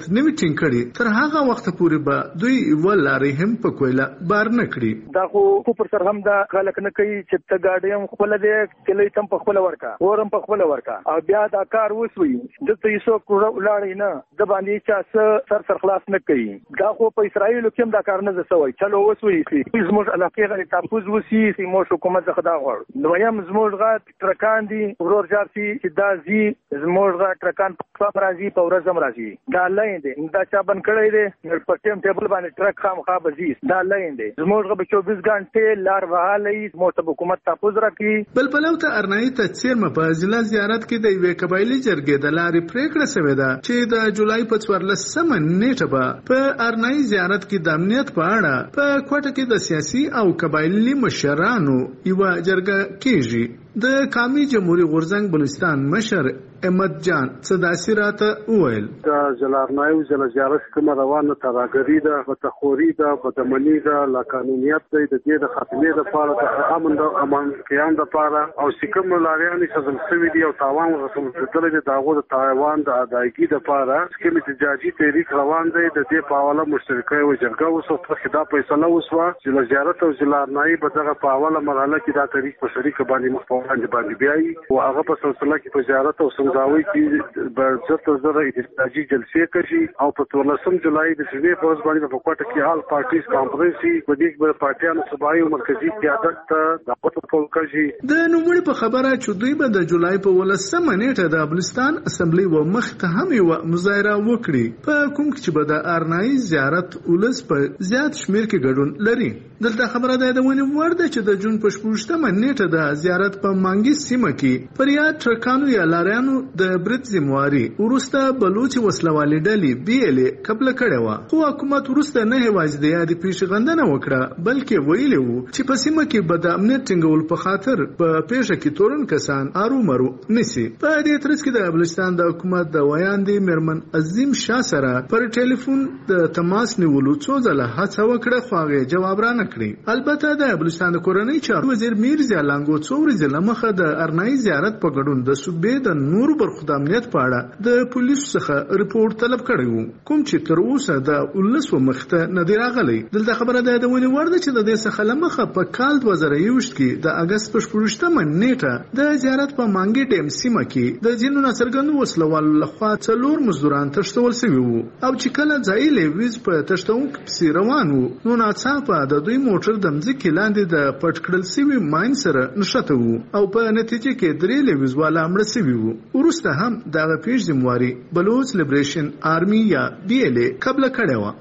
امنیت نوي ټینګ کړي تر هغه وخت پورې به دوی ولارې هم په کویلا بار نه کړي. دا خو پر سر هم دا خلک نه کوي چې ته ګاډي هم خپل دې کلی تم په خپل ورکا ورم په خپل ورکا او بیا دا کار وسوي د تیسو ولاړې نه د باندې چا سر سر خلاص نه کوي. دا خو په اسرائیل کې هم دا کار نه زسوي چلو وسوي چې زموږ علاقې غلي تحفظ وسی چې مو حکومت څخه دا غواړي. نو یم زموږ غا ترکان دي ورور جارسي چې دا زی زموږ غا ترکان په راځي په ورځم راځي دا لاین دي دا چا بن کړی دي په ټیم ټیبل باندې ټرک خامخا بزي دا لاین دي زموږ غا چوبیس غنټه لار وهالې مو حکومت تحفظ راکړي. بل بلو ته ارنایي تفسیر په ضلع زیارت کې د یوې قبایلی جرګې د لارې پریکړه شوې ده چې د جولای په څوارلسمه نیټه به په ارنایي زیارت کې د امنیت په اړه په کوټه کې د سیاسي او قبایلی مشرانو یو جرګه کیږي. د قومي جمهوریت غورځنګ بلوچستان مشر احمد جان صداسي راته وویل د جلارنایو ضلع زیارت کومه روانه تراګری ده بتخوري ده بدمنی ده لا قانونیت ده د دې د خاتمې لپاره د امن د امان قیام لپاره او سکم لاریان سزل سوي دي او تاوان رسول دله د داغو د تایوان د ادایګي لپاره سکم احتجاجي تحریک روان دی. د دې په حواله مشترکه یو جرګه وسو په خدا فیصله وسو چې زیارت او جلارنای په دغه په حواله مرحله کې دا تحریک په شریک باندې مخ باندې باندې بیاي او هغه په سلسله کې په زیارت او سمداوي کې به زړه زړه احتجاجي جلسې کوي او په څوارلسم جولای د سوي په ورځ باندې په کوټه کې حال پارټیز کانفرنس په دې کې پارټیانو صوبایي او مرکزی قیادت ته دعوت ورکول کوي. د نوموړي په خبره چې دوی به د جولای په ولسمه نیټه د بلوچستان اسمبلی و مخ ته هم یو مظاهره وکړي په کوم کې چې به د ارنایي زیارت ولس په زیات شمیر کې ګډون لري. دلته خبره ده د ونی ورده چې د جون په شپږمه نیټه د زیارت په مانګي سیمه کې پر یا ترکانو یا لاریانو د برت زمواري ورسته بلوچ وسلوالي ډلې بي ال قبل کړه وا خو حکومت ورسته نه هواج د یاد پیشغندنه وکړه بلکې ویلي وو چې په سیمه کې بد امنیت ټینګول په خاطر په پیښه کې تورن کسان ارو مرو نسی. په دې ترڅ کې د بلوچستان د حکومت د ویاندې مرمن عظیم شاه سره پر ټلیفون د تماس نیولو څو ځله هڅه وکړه خو هغه جواب را نه کړی. البته د بلوچستان کورنۍ چارو وزیر میرزا لانګو څو ورځې لمخه د ارنایي زیارت په ګډون د صوبې د نور برخو د امنیت په اړه د پولیسو څخه ریپورت طلب کړی وو کوم چې تر اوسه د ولسو مخته نه دی راغلی. دلته خبره ده د ونی ورده چې د دې څخه لمخه په کال دوه زره یوویشت کې د اگست په شپږمه نیټه د زیارت په مانګي ډیم سیمه کې د ځینو ناڅرګندو وسلوالو لخوا څلور مزدوران تښتول شوي وو او چې کله ځای لیویز په تښتونکو پسې روان وو نو ناڅاپه د دوی موټر د مځکې لاندې د پټ کړل شوي ماین سره نښته وو او په نتیجه کې درې لیویز والا مړه شوي وو. وروسته هم دغه پیښ ذمواري بلوچ لیبریشن آرمي یا بي ال قبل کړه وه.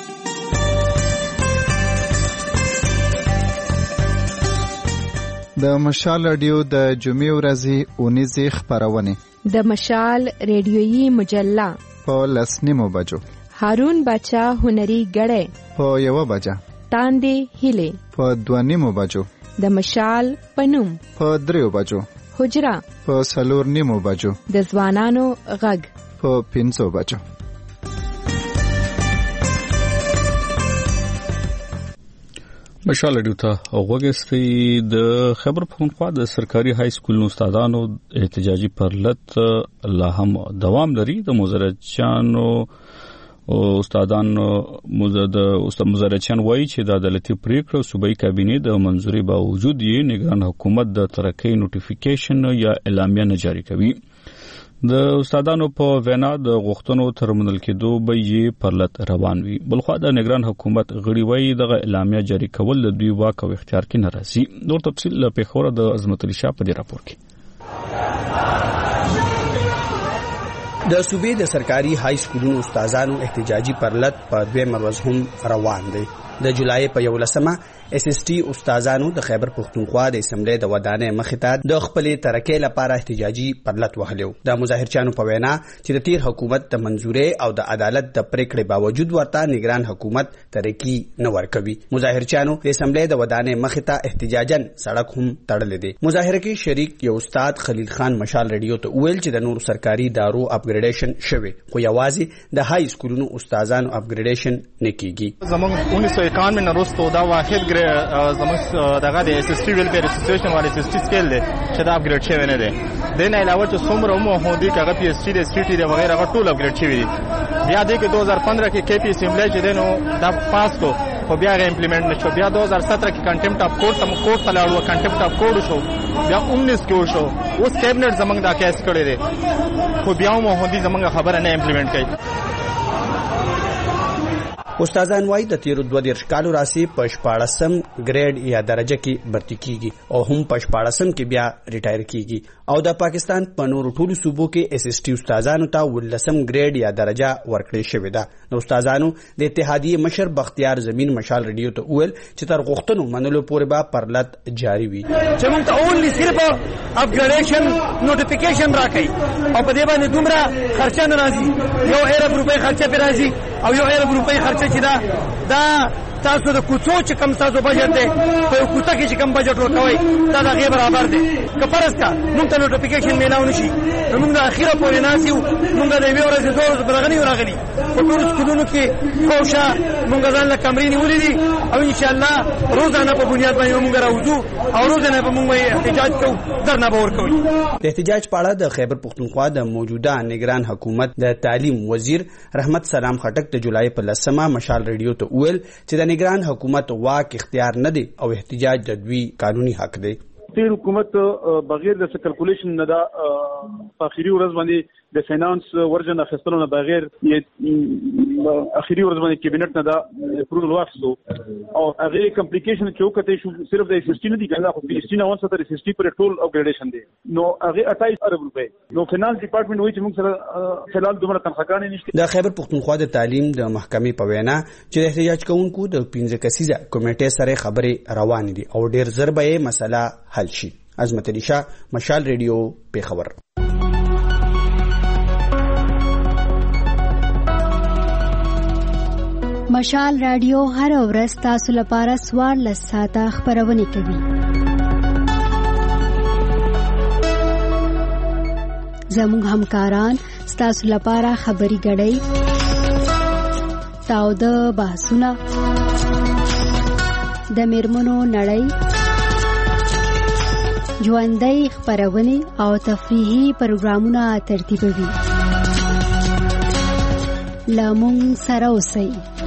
د مشال رادیو د جمعې ورځې اونیزې خبرونه د مشال ریډیویي مجله په لسنیمو بجو هارون بچا هنري غړې په یو بجه تاندې هیله په دوانیمو بجو د مشال پنوم په دریو بجو حجرا په سلور نیمو بجو د ځوانانو غږ په پنځو بجو. مشال رادیو ته وګورئ د خبر پښتونخوا د سرکاري های سکولونو استادانو احتجاجي پرلط لا هم دوام لري. د مزارچانو او استادانو مزد استاد مزارچان وایي چې د عدالتي پریکړو صوبایي کابینه د منځوري باوجود یې نگران حکومت د ترقۍ نوټیفیکیشن یا اعلامیه نه جاری کوي. د استادانو په وینا د غوښتنو تر منل کېدو به یې پرلط روان وي. بلخوا د نگران حکومت غړي وایي دغه اعلامیه جاری کول د دوی واک او اختیار کې نه راځي. نور تفصیل له پیښور د عظمت علي شاه په دې راپور کې. د صوبې د سرکاري های سکولونو استادانو احتجاجي پرلط په دویمه ورځ هم روان دی. د جولای په یولسمه اس اس ټي استادانو د خیبر پښتونخوا د اسمبلی د ودانۍ مخې ته د خپلې ترقۍ لپاره احتجاجي پرلط وهلو. د مظاهرچیانو په وینا چې د تیر حکومت د منځوري او د عدالت د پریکړې باوجود ورته نگران حکومت ترقۍ نه ورکوي. مظاهرچیانو د اسمبلی د ودانۍ مخې ته احتجاجاً سړک هم تړلې دي. مظاهره کې شریک یو استاد خلیل خان مشال رادیو ته ویل چې د نور سرکاري دارو اپګریډیشن شوی خو یوازې د های سکولونو استادانو اپګریډیشن نه کیږي. زموږ اونیس سو اکانوي نه وروسته دا واحد زموږ دغه د اس اس ټي ویلفیر اسوسییشن والا اس اس ټي سکیل دی چې دا اپګریډ شوی نه دی. د نه علاوه چې څومره مو هودي کغه پی اس ټي د اس ټي د وغیرہ غټول اپګریډ شوی دي. بیا دې کې دو هزار پندرہ کې کې پی اسمبلی چې دینو دا پاس کو خو بیا غي امپلیمنٹ نشو. بیا دو هزار سترہ کې کنټمپټ اف کورټ تم کورټ ته لاړو, کنټمپټ اف کورټ شو, بیا انیس کې وشو. اوس کیبنټ زمنګ دا کیس کړی دی خو بیا مو هدي زمنګ خبره نه امپلیمنٹ کړي. استادان وایي د تیرو دوه دیرش کالو راسي په شپاړسم ګریډ یا درجه کې برتی کیږي او هم په شپاړسم کې بیا ریټایر کیږي او د پاکستان په نورو ټولو صوبو کې اس اس ټي استادانو ته ولسم ګریډ یا درجه ورکړې شوې ده. نو استادانو د اتحادیې مشر بختیار زمین مشال ریډیو ته وویل چې تر غوښتنو منلو پورې به پرلط جاری وي. چې موږ ته اونلی صرف اپګریډیشن نوټیفیکیشن راکړي او په دې باندې دومره خرچه نه راځي, یو ارب روپۍ خرچه پرې راځي او یو ارب روپۍ خرچه چې دا دا تاسو د کوڅو چې کم تاسو بجټ دی په یو کوڅه کې چې کم بجټ ورکوي دا د هغې برابر دی. که فرض کا موږ ته نوټیفیکیشن میلاو نشي نو موږ د اخیره پورې ناست یو, موږ د یوې ورځې دوه ورځې په دغه نه یو راغلي. په ټولو سکولونو کې کوشه موږ ځان له کمرې نیولې دي او انشاءالله روزانه په بنیاد باندې موږ راوځو او روزانه به موږ احتجاج کوو, درنه به ورکوي. د احتجاج په اړه د خیبر پښتونخوا د موجوده نگران حکومت د تعلیم وزیر رحمت سلام خټک د جولای په لسمه مشال ریډیو ته وویل چې د نگران حکومت واک اختیار نه دی او احتجاج د دوی قانوني حق دی. تیر حکومت بغیر د کیلکولیشن نه دا په اخیری ورځ باندې د فینانس ورجن اخیستلو نه بغیر اخیری ورځ باندې کابینټ نه دا اپروval واخیستو او هغه کمپلیکیشن چې وکړي شو صرف د اس اس ټي نه دي کنه, خو اس اس ټي نه ونه ستر اس اس ټي پر ټول اپګریډیشن دي. نو هغه اٹھائیس ارب روپے نو فینانس ډپارټمنټ وایي چې موږ سره فلال دومره تنخواګانې نشته. د خیبر پښتونخوا د تعلیم د محکمې په وینا چې د احتجاج کوونکو د پنځه کسیزه کمیټې سره خبرې روانې دي او ډیر زر به یې مسله حل شي. عظمت علي شاه, مشال ریډیو, پیښور. مشال رادیو هر ورځ تاسو لپاره څوارلس ساعته خبرونه کوي. زموږ همکاران تاسو لپاره خبري غړي, تاوده بحثونه, د میرمنو نړۍ, ژوندۍ خبرونه او تفریحي پروګرامونه ترتیبوي. لامون سره اوسئ.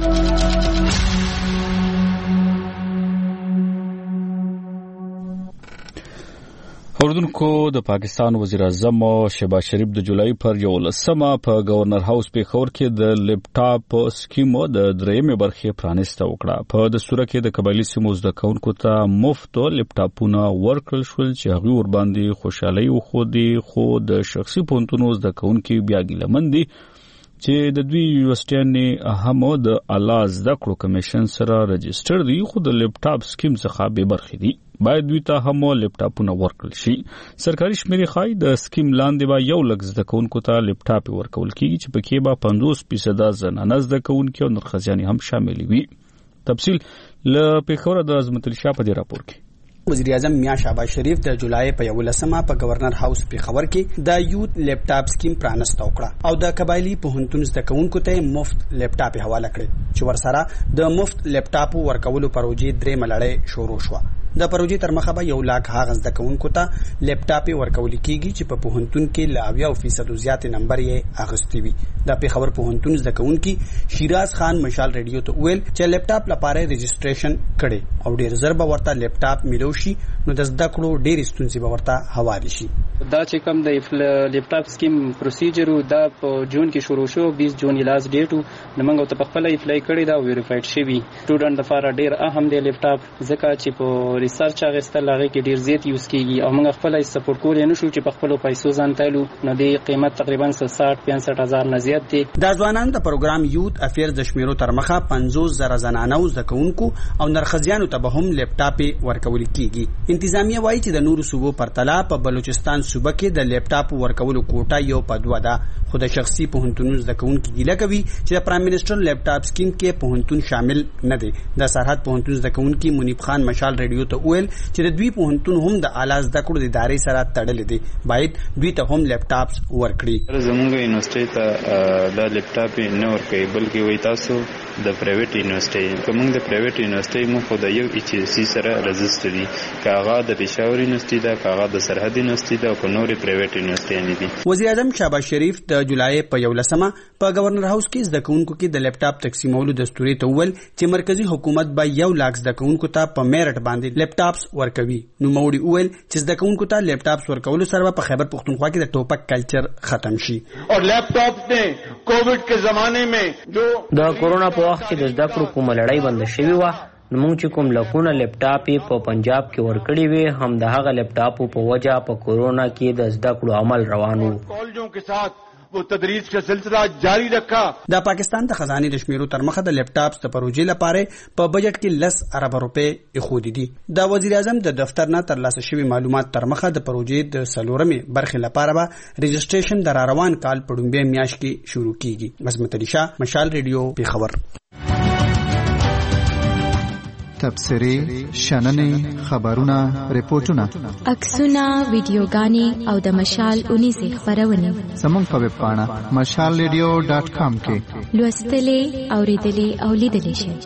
اوردونکو د پاکستان وزیر اعظم شهباز شریف د جولای پر یولسمه په گورنر هاوس پیښور کې د لیپټاپ سکیمو د درېمې برخې پرانیسته وکړه. په دستور کې د قبایلی سیمو زده کوونکو ته مفت لیپټاپونه ورکړل شول چې هغوی ورباندې خوشحالي وښودې, خو د شخصي پوهنتونو زده کوونکي بیا ګیلمن دي چې د دوی یونیورسټیانې هم د اعلی زده کړو کمیشن سره رجسټر دي خو د لیپټاپ سکیم څخه بې برخې دي. باید دوی ته هم لیپټاپونه ورکړل شي. سرکاري شمیرې ښایي د سکیم لاندې به یو لک زده کوونکو ته لیپټاپ ورکول کیږي چې پکې به پنځوس فیصده زنانه زده کوونکي او نرښځیانې هم شامل وي. تفصیل له پیښوره د عظمت علي شاه په دې راپور کې. وزیر اعظم میاں شهباز شریف د جولای په یولسمه په گورنر هاوس پیښور کې د یوت لیپټاپ سکیم پرانسته وکړه او د قبایلی پوهنتون زده کوونکو ته مفت لیپټاپ حواله کړ چې ورسره د مفت لیپټاپ ورکولو پروژې درې ملړې شروع شوه. د پروژې تر مخه به یو لاک هغه زده کوونکو ته لیپټاپ ورکول کیږي چې په پوهنتون کې ل اویا فیصد زیات نمبر یې اغستی وي. د پیښور پوهنتون زده کوونکي شیراز خان مشال ریډیو ته ویل چې لیپټاپ لپاره رجسټریشن کړي او ډیر زر به ورته لیپټاپ ملو شي, نو د زده کړو ډیر ستونزې به ورته حواله شي. دا چې کوم د لیپټاپ سکیم پروسیجر دا په جون کې شروع شو, بیس جون لاس ډیټ نو موږ ته په خپل اپلای کړی دا ویریفاید شوی. سټوډنټ لپاره ډیر اهم دی لیپټاپ ځکه چې په ریسرچ اغستل هغه کې ډیر زیات یوز کیږي او موږ خپل سپورټ کولای نشو چې په خپل پیسو ځان تلو, نو د قیمت تقریبا ساठ پنځه هزار نه زیات دی. د ځوانان د پروګرام یوت افیرز د شمیرو تر مخه پنځوس زره زنانه او زکونکو او نرخزیانو ته به هم لیپټاپ ورکول کیږي. انتظامیه وایي چې د نورو صوبو پرتله په بلوچستان صوبه کې د لیپټاپ ورکولو کوټه یو په دوه ده, خو د شخصي پوهنتونونو زکونکو ګیله کوي چې د پرایم منسٹر لیپټاپ سکیم کې پوهنتون شامل نه دی. د سرحد پوهنتون زکونکو منیب خان مشال ریډیو ته ویل چې د دوی پوهنتون هم د اعلی زده کړو د ادارې سره تړلې دي, باید دوی ته هم لیپټاپس ورکړي. زموږ یونیورسيټي ته د لیپټاپ نه ورکوي بلکې وای تاسو د پرایویټ یونیورسيټي کوم د پرایویټ یونیورسيټي مو خو د یو ایچ اس سی سره رجسټر دي کاغه د پېښور یونیورسيټي دا کاغه د سرحد یونیورسيټي دا او نورې پرایویټ یونیورسيټي دي. وزیر اعظم شهباز شریف د جولای په یولسمه په گورنر هاوس کې زده کوونکو کې د لیپټاپ تقسیمولو دستوري ته وویل چې مرکزی حکومت به یو لاک زده کوونکو ته په میرټ باندې لیپټاپس ورکوي. نو موړي وویل چې زده کوونکو ته لیپټاپس ورکولو سره په خیبر پختونخوا کې د ټوپک کلچر ختم شي. اور لیپټاپ نے کووډ کے زمانے میں جو د کورونا په وخت کې د زده کړو کومه لړۍ بند شوې وه، نو موږ چې کوم لکونه لیپټاپ په پنجاب کې ورکړي وي، هم د هغه لیپټاپو په وجه په کورونا کې د زده کړو عمل روان و. کالجوں کے ساتھ وہ تدریس کا سلسلہ جاری رکھا. د پاکستان د خزانه د شمیرو تر مخه د لیپټاپس د پروژې لپاره په بجټ کې لس ارب روپے اخودي دي. د وزیر اعظم د دفتر نه ترلاسه شوی معلومات تر مخه د پروژې د سلورمې برخې لپاره به رجسټریشن د روان کال په ډومبه میاشت کې شروع کیږي. عظمت علي شاه، مشال ریډیو، پیښور. تبصرې، شننې، خبرونه، ریپورتونه، عکسونه، ویډیوګانې او د مشال اونیزې خبرونه زموږ په ویب پاڼه مشال ریډیو ډاټ کام کې لوستلې، اوریدلې او لیدلې شئ.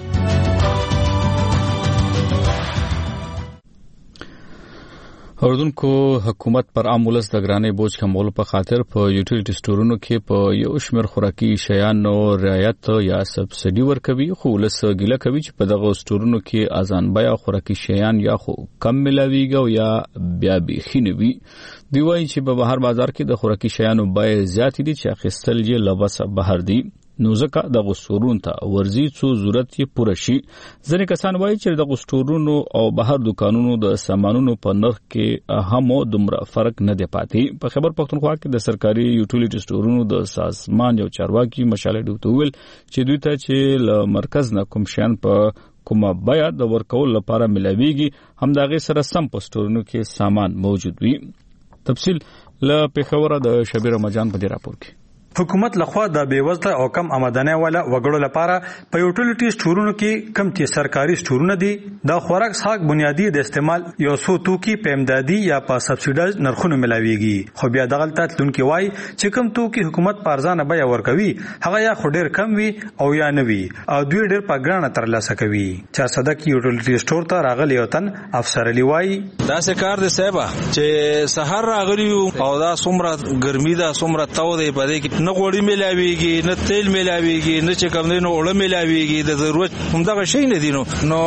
اوردونکو حکومت پر عام ولس د ګرانۍ بوج کمولو په خاطر په یوټیلیټي سټورونو کې په یو شمېر خوراکي شیانو رعایت یا سبسایډي ورکوي، خو ولس ګیله کوي چې په دغه سټورونو کې ارزان بیه خوراکي شیان یا خو کم ملاویږي او یا بیا بیخي نه وي. دوی وایي چې په بهر بازار کې د خوراکي شیانو بیې زیاتې دي چې اخیستل یې له وسه بهر دي، نو ځکه دغه سټورونو ته ورځي څو ضرورت یې پوره شي. ځینې کسان وایي چې دغه سټورونو او بهر دکانونو د سامانونو په نرخ کې هم دومره فرق نه دی پاتې. په خیبر پختونخوا کې د سرکاري یوټیلیټي سټورونو د سازمان یو چارواکي مشال ډیوته ویل چې دوی ته چې له مرکز نه کوم شیان په کومه بیه د ورکول لپاره ملاویږي، هم د هغې سره سم په سټورونو کې سامان موجود وي. تفصیل له پیښوره د شبیر مجان په دې راپور کې. حکومت لخوا د بیوزله او کم آمدنۍ والا وګړو لپاره په یوټیلیټي سټورونو کې کم چې سرکاري سټورونه دي د خوراک څښاک بنیادی د استعمال یو څو توکي په امدادي یا په سبسایډایز نرخونو ملاویږي. خو بیا دغه تلونکي وایي چې کم توکي حکومت په ارزانه بیه ورکوي هغه یا خو ډیر کم وي او یا نه وي او دوی ډیر په ګرانه ترلاسه کوي. چا صدق یوټیلیټي سټور ته راغلی وطن افسر علي وایي دا څه کار دی صاحب چې سحر راغلی او دا څومره ګرمي ده څومره تاو دی په دې کې نه غوړي ملاويږي نه تیل ملاويږي نه چې کوم دینو اړه ملاويږي د ضرورت هم دغه شی نه دي. نو نو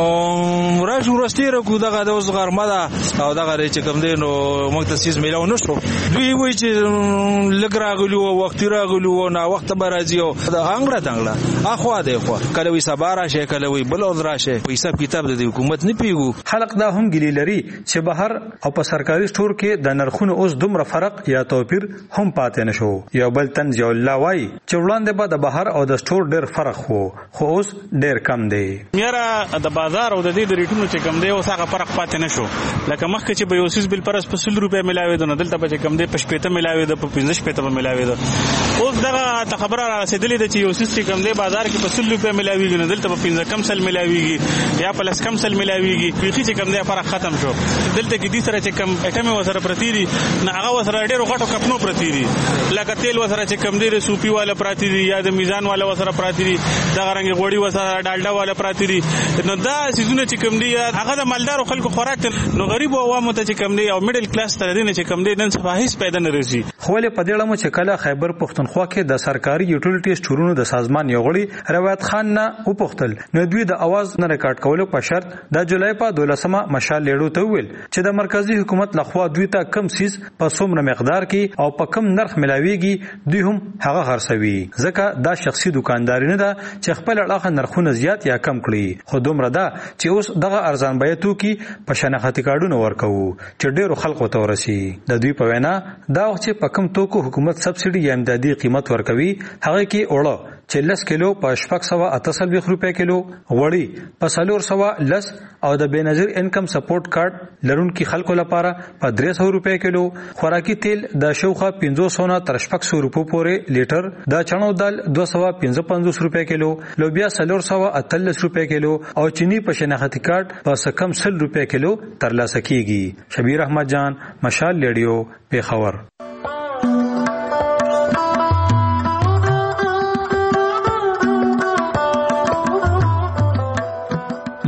راځو ورستیره کو دغه د اوس غرمه ده او دغه چې کوم دینو مختصیز ملاو نشو. دوی وایي چې لګ راغلی او وخت راغلی او نا وخت به راځي او د انګړه دنګړه اخوا دی خو کله وي سبا راشه کله وي بل ورځ راشه په حساب کتاب د حکومت نه پیګو. خلق دا هم ګلی لري چې بهر او په سرکاري سټور کې د نرخونو اوس دومره فرق یا توپیر هم پاتې نشو. یو بل تن جو الله وای چې وړاندې به د بهر او د سټور ډېر فرق وو خو اوس ډېر کم دی. میاره د بازار او د دې د ریټونو چې کم دی اوس هغه فرق پاتې نشو. لکه مخکې چې به یو سیس بل پرس په سل روپیا ملاوي د دلته به چې کم دی په شپېته ملاوي د په پنځه شپېته به ملاوي ده. اوس دغه خبره را رسیدلې ده چې یو سیس چې کم دی بازار کې په سل روپیا ملاويږي نو دلته په پنځه کم سل ملاويږي یا په لس کم سل ملاويږي. بیخي چې کم دی فرق ختم شو. دلته کې دې سره چې کم اټم وسره پرتی دي نه هغه وسره ډېر غټو کپنو پرتی دي. لکه تیل وسره چې کم دی سوپی والا پراتی دي یا د میزان والا وسره پراتی دي، دا غرنګ غوړی وسره ډالډا والا پراتی دي. نو دا سيزونه چې کم دي هغه د مالدارو خلکو خوراک نو غریب او عوامو ته چې کم دي او میډل کلاس تر دې نه چې کم دي نن سبا هیڅ پیدا نه رسي. خو له پدېړه مو چې کله خیبر پختونخوا کې د سرکاري یوټیلیټي سټورونو د سازمان یو غړي روایت خان نه وپوښتل نو دوی د اواز نه ریکارډ کولو په شرط د جولای په دولسمه مشال لیډو ته ویل چې د مرکزی حکومت لخوا دوی ته کم سیس په څومره مقدار کې او په کم نرخ ملاويږي دوی هم هغه خرڅوي. ځکه دا شخصي دکانداري نه ده چې خپل اړه نرخونه زیات یا کم کړي، خو دومره ده چې اوس دغه ارزان بیه توکي په شناختی کارډونو ورکوو چې ډیرو خلکو ته ورسي. د دوی په وینا دا وخت چې په کم توکو حکومت سبسایډي یا امدادي قیمت ورکوي هغه کې اوړه چې لس کیلو په شپږ سوه اته څلوېښت روپۍ کیلو، غوړي په څلور سوه لس او د بېنظیر انکم سپورټ کارت لرونکي خلکو لپاره په درې سوه روپۍ کیلو، خوراکي تیل د شاوخوا پنځوس سوه نه تر شپږ سوه روپو پورې لیټر، د چڼو دال دوه سوه پنځه پنځوس روپۍ کیلو، لوبیا څلور سوه اتلس روپۍ کیلو او چینی په شناختی کارت په څه کم سل روپۍ کیلو ترلاسه کیږي. شبیر احمد جان، مشال ریډیو، پیښور.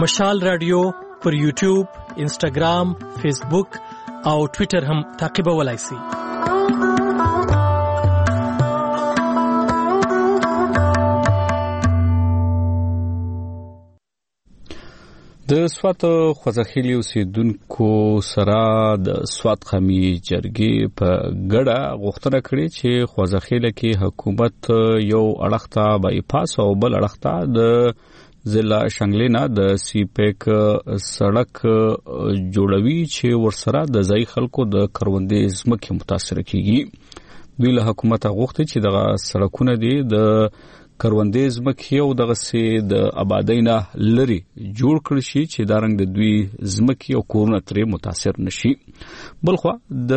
مشال رادیو پر یوټیوب، انسټاګرام، فیسبوک او ټوئیټر هم تعقیبولای شئ. د سوات خوځښلي اوسیدونکو سره د سوات قومي جرګې په ګډه غوښتنه کړې چې خوځښلي کې حکومت یو اړخ ته بایپاس او بل اړخ ته د ضلع شنګلینا د سی پیک سړک جوړوي چې ورسره د ځای خلکو د کروندې ځمکې متاثر کیږي. دوی له حکومت غوښتي چې دغه سړکونه دي د کروندې ځمکې او دغه سي د آبادۍ نه لري جوړ کړي شي چې دا رنګ د دوی ځمکې او کورونه ترې متاثر نشي. بلخو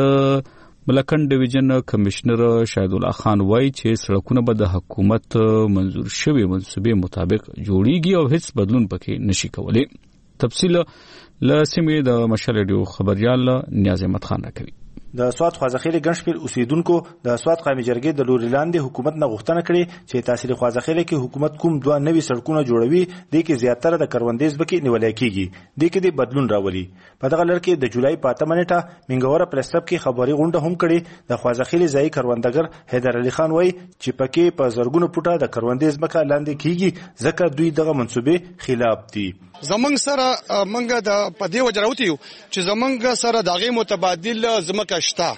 د ملکن ډیویژن کمشنر شاهد الله خان وایي چې سړکونه به د حکومت منظور شوی منصوبې مطابق جوړیږي او هیڅ بدلون پکې نشي کولی. تفصیل له سیمې د مشال ریډیو خبريال نیاز احمد خان راکوي. د سوات خوازخیل ګنشپل اوسیدونکو د سوات قومي جرګې د لوري لاندې حکومت نه غوښتنه کړې چې تحصیل خوازخیل کې حکومت کوم دوه نوي سړکونه جوړوي د کې زیاتره د کروندې ځمکې نیولای کیږي د کې د بدلون راولي. په دغه لړ کې د جولای په اتمه نیټه منګوره پریس کلب کې خبري غونډه هم کړې. د خوازخیل ځای کروندګر حیدر علي خان وایي چې پکې په زرګونو پټه د کروندې ځمکه لاندې کیږي ځکه دوی دغه منصوبې خلاف دي. زمنګ سره منګه د پدې وجراوتی چې زمنګ سره دغه متبادل زمکه شته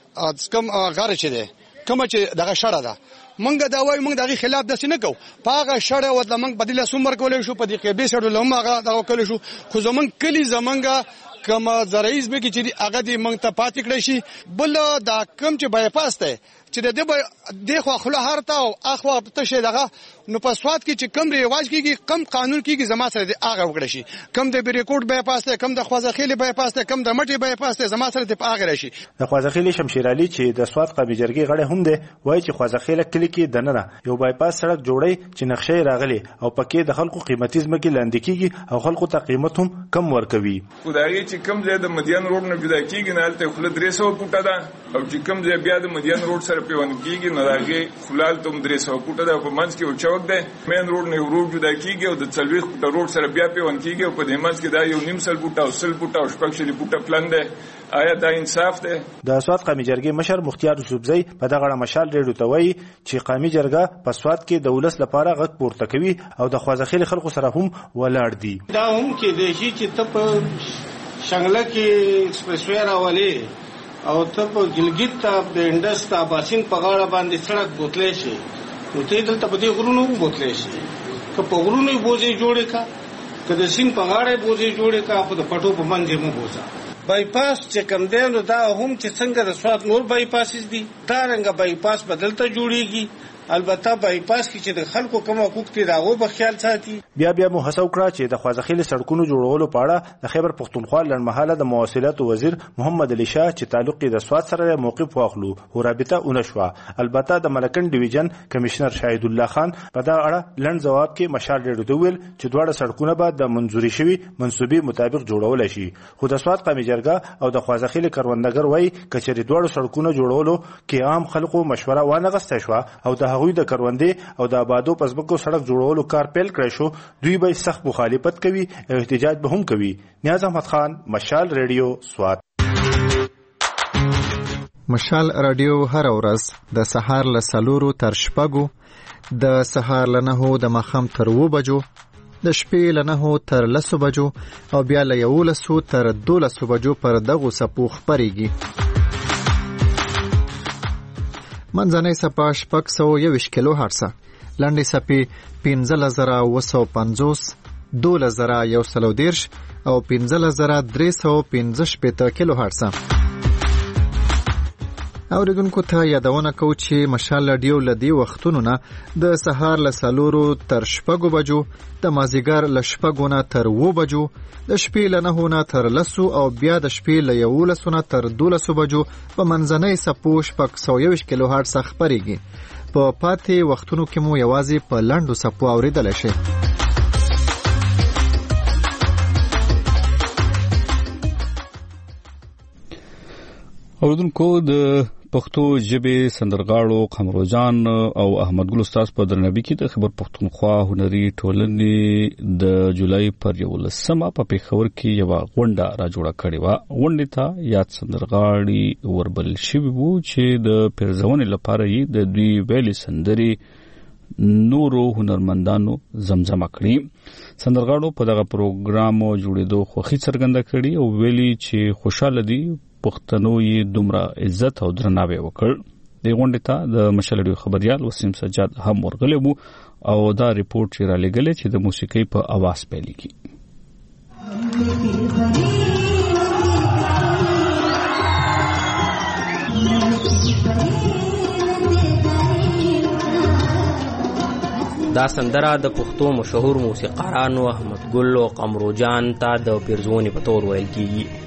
کم غاره چي دي کوم چې دغه شړه ده منګه دا وای منګ دغه خلاف د سینه کو پاغه شړه ود منګ بدله سومر کولې شو په دې کې به سړو لمه هغه دغه کولې شو خو زمنګ کلی زمنګ کما زرایز به کې چې هغه دې منګ ته پاتې کړی شي بل دا کم چې بایپاس ته چې د دې د خو خله هرته او اخوا ته شي دغه نو په سواد کې چې کم ریواج کیږي کم قانون کیږي زما سره د هغه وکړي شي کم د بریکوټ بایپاس ته کم د خوازخیل بایپاس ته کم د مټي بایپاس ته زما سره د هغه راشي. د خوازخیل شمشیر علي چې د سواد قومي جرګې غړی هم دی وایي چې خوازخیل کلی کې دننه یو بایپاس سړک جوړي چې نقشې راغلي او پکې د خلکو قیمتي ځمکې لاندې کیږي او خلکو ته قیمت هم کم ورکوي. خدایي چې کم ځای د مدین روډ نه جدا کیږي نه هلته خپل درې سوه فوټه ده او چې کم ځای بیا د مدین روډ سره پیوند کیږي نو راغي خلال ته درې سوه فوټه ده په منځ کې یو چوک ده مین روډ نه روډ جدا کیږي او د څلوېښت فوټه روډ سره بیا پیوند کیږي او په دې منځ کې دا یو نیم سل فوټه او سل فوټه او شپږ شلي فوټه پلان ده. آیا دا انصاف ده؟ د سواد قومي جرګې مشر مختیار یوسفزئی په دغه مشال ریډیو ته وایي چې قومي جرګه په سواد کې د ولس لپاره غږ پورته کوي او د خوازخیل خلکو سره هم ولاړ دي. دا هم کې د شي چې ته په شنګله کې ایکسپریس وې راولې او ته په ګلګیت ته د انډس ته باسین په غاړه باندې سړک بوتلې شي نو ته دلته په دې غرونو بوتلې شي که په غرونو بوزي جوړې کا که د سین په غاړه بوزي جوړې کا خو د پټو په منځ مو بوزا. بایپاس چې کم دی نو دا هم چې څنګه د سواد نور بایپاس دي دا رنګه بایپاس بدلته جوړیږي. البته بایپاس کې چې د خلکو کوم حقوق دي داغو په خیال ساتي. بیا بیا مو هڅه وکړه چې د خوازخیل سړکونو جوړولو په اړه د خیبر پښتونخوا لړمحاله د مواصلات وزیر محمد علي شاه چې تعلق د سواد سره موقف واخلو او رابطه اونشوا. البته د ملکن ډیویژن کمشنر شاهد الله خان په دا اړه لند جواب کې مشال ریډیو ته ویل چې دواړه سړکونه به د منځوري شوی منصوبې مطابق جوړول شي. خو د سواد قومي جرګه او د خوازخیل کروندګر وایي کچري دواړو سړکونو جوړولو کې عام خلکو مشوره وانه غسته شو او د هغوی د کروندې او د آبادو پزبکو سړک جوړولو کار پیل کړی شو. دوی به سخت مخالفت کوي او احتجاج به هم کوي. نیاز احمد خان مشال ریډیو سوات. مشال رادیو هر ورځ د سهار له څلورو تر شپږو د سهار له نهو د ماښام تر اووه بجو د شپې له نهو تر لسو بجو او بیا له یولسو تر دولسو بجو پر دغو څپو خپرېږي. منځنۍ څپه شپږ سوه یوویشت کیلو هرڅه، لنډې څپې پنځلس زره اووه سوه پنځوس، دولس زره یو سل او دېرش او پنځلس زره درې سوه پنځه شپېته کیلو هرڅه. اورېدونکو ته یادونه کوو چې مشال رادیو له دې وختونو نه د سهار له څلورو تر شپږو بجو، د مازدیګر له شپږو نه تر اووه بجو، د شپې له نهو نه تر لسو او بیا د شپې له یولسو نه تر دولسو بجو په منځنۍ څپو شپږ سوه یوویشت کیلو هرڅه خپرېږي. په پاتې وختونو کې مو یوازې په لنډو څپو اورېدلی شئ. اوردونکو د پښتو ژبې سندرغاړو قمروجان او احمد ګل استاد په درنبي کې د خبر پښتونخوا هنري ټولنې د جولای پر یولسمه په پیښور کې یو غونډه را جوړه کړې و. غونډې ته یاد سندرغاړي وربل شوي وو چې د پیرزونې لپاره یې د دوی ویلي سندري نورو هنرمندانو زمزمه کړي. سندرغاړو په دغه پروګرام جوړېدو خوښي څرګنده کړي او ویلي چې خوشاله دي پښتنو یې دومره عزت او درناوی وکړ. د غونډې ته د مشال ریډیو خبريال وسیم سجاد هم ورغلی وو او دا ریپورت چې را لګلې چې د موسیقي په आवाज پیل کی. دا سندره د پښتو مشهور موسیقارانو احمد ګل او قمروجان ته د پیرزونې په تور ویل کیږي.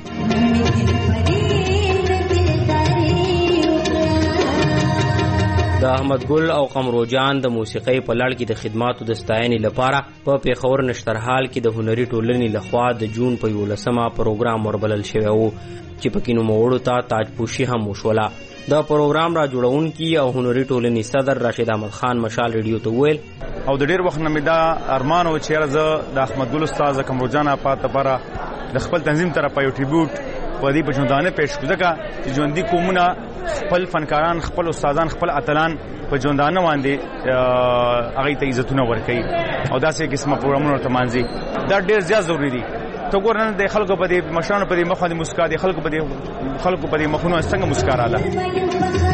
د احمد ګل او قمروجان د موسیقۍ په لړ کې د خدماتو د ستاینې لپاره په پیښور نشترحال کې د هنري ټولنې لخوا د جون په یولسمه پروګرام وربلل شوی و چې پکې نوموړو ته تاجپوشي هم وشوله. د پروګرام را جوړونکي او هنري ټولنې صدر راشد احمد خان مشال ریډیو ته ویل او د ډیر وخت نه مې دا ارمان و چې زه د احمد ګل استاد قمروجان اپا ته لپاره د خپل تنظیم طرفه یو ټریبیوټ په دې په ژوندانه پېښ کړو ځکه چې ژوندۍ قومونه خپل فنکاران خپل استادان خپل اتلان په ژوندانه باندې هغه ته عزتونه ورکوي او داسې قسمه پروګرامونه ورته مانځي. دا ډېر زیات ضروری دي. ته ګور نن د خلکو په دې مشرانو په دې مخ باندې مسکا دي خلکو په دې خلکو په دې مخونو څنګه مسکا رااله.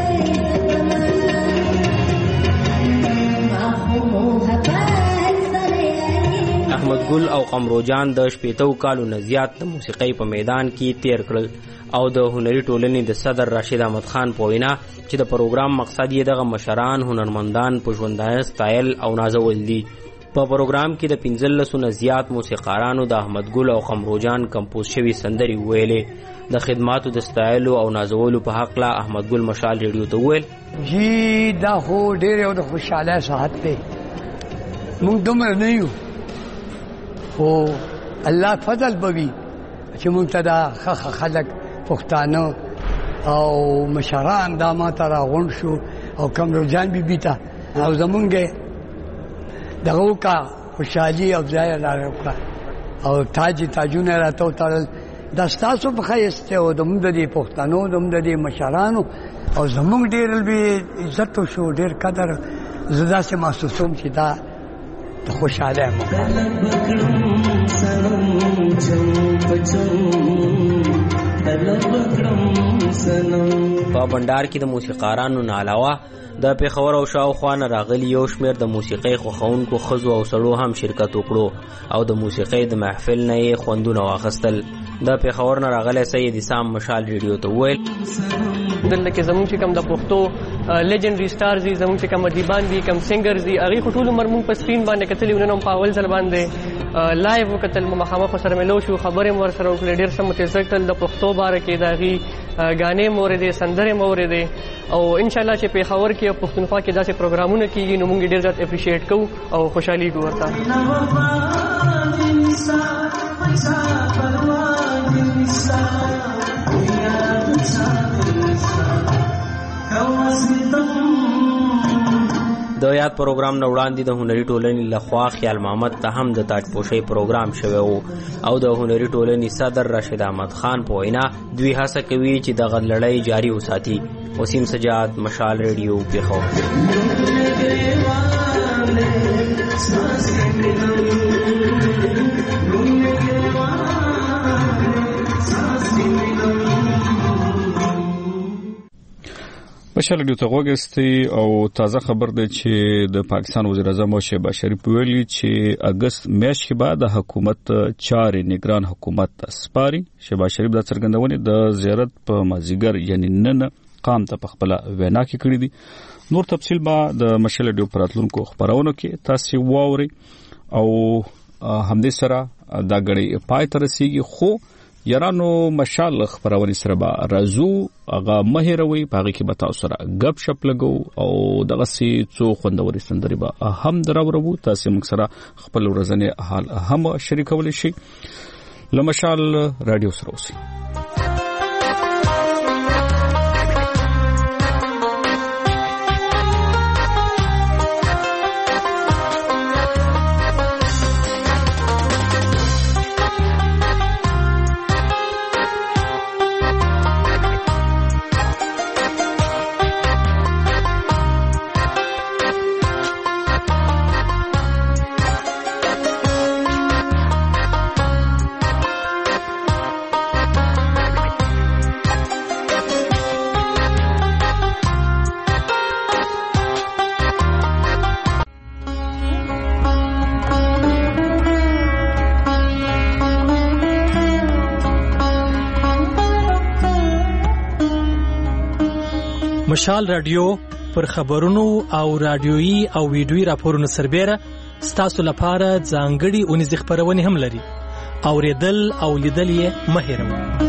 احمد ګل او قمروجان د شپېتو کالو نه زیات د موسیقۍ په میدان کې تیر کړل او د هنري ټولنې د صدر راشد احمد خان په وینا چې د پروګرام مقصد یې دغه مشران هنرمندان په ژوندانه ستایل او نازول دي. په پروګرام کې د پنځلسو نه زیات موسیقارانو د احمد ګل او قمروجان کمپوز شوي سندري ویلې. د خدماتو د ستایلو او نازولو په حق لا احمد ګل مشال ریډیو ته ویل جی دا خو ډېر یو د خوشاله ساعت دی. موږ دومره نه یو خو الله فضل بوي چې موږ ته دا ښه خلک پښتانه او مشران دا ما ته راغونډ شو او قمروجان بي بي ته او زمونږ دغه وکړه خوشحالي او ځای لاره وکړه او تاج تاجونه راته وتړل. دا ستاسو په ښایست او زموږ د دې پښتنو زموږ د دې مشرانو او زموږ ډېر لوی عزت وشو ډېر قدر. زه داسې محسوسوم چې دا د خوشحاله په بندار کې د موسیقارانو نه علاوه د پیښور او شاوخوا نه راغلي یو شمېر د موسیقۍ خوښونکو ښځو او سړو هم شرکت وکړو او د موسیقۍ د محفل نه یې خوندونه واخیستل. د پیښور نه راغلی سید اسام مشال ریډیو ته ویل دلته کې زموږ چې کوم د پښتو لیجنډري سټارز دي زموږ چې کوم ادیبان دي کوم سنگرز دي هغې خو ټول عمر موږ په سکرین باندې کتلي نن هم په اول ځل باندې لایو وکتل مخامخ سره ملو شو خبرې مو ورسره وکړې ډېر ښه متضرر کړل د پښتو باره کې د هغې غانې مو اورېدې سندرې مو اورېدې او انشاءالله چې پیښور کې او پښتونخوا کې داسې پروګرامونه کېږي نو موږ ډېر زیات اپریشیټ کوو او خوشحالېږو ورته. د یاد پروګرام نه وړاندې د هنري ټولنې لخوا خیال محمد ته هم د تاجپوشۍ پروګرام شوی و او د هنري ټولنې صدر راشد احمد خان په وینا دوی هڅه کوي چې دغه لړۍ جاري وساتي. وسیم سجاد مشال ریډیو پیښور. مشال ریډیو ته غوږ او تازه خبر دی چې د پاکستان وزیر اعظم شهباز شریف ویلي چې اگست میاشت کې بعد د حکومت چارې نگران حکومت ته سپاري. شهباز شریف د څرګندونې د زیارت په مازیګر یعنی نن قام ته په خپل وینا کې کړی دي. نور تفصیل به د مشال ریډیو پراتلونکو خبرونو کې تاسو واوري او همدې سره دا غړي پای ته رسیږي. خو یارانو مشال خبرونه سره به رازو هغه مهروي پاږي کې به تاسو سره غب شپ لګو او دغه سي څو خوندوري سندري به هم دراورو. تاسو موږ سره خپل ورځنی حال هم شریکول شي. لمشال رادیو سره اوسئ. مشال رادیو پر خبرونو او رادیويي او ویډیويي راپورونو سربېره ستاسو لپاره ځانګړي اونیزې خپرونې هم لري. اوریدل او لیدل یې مه هېروئ.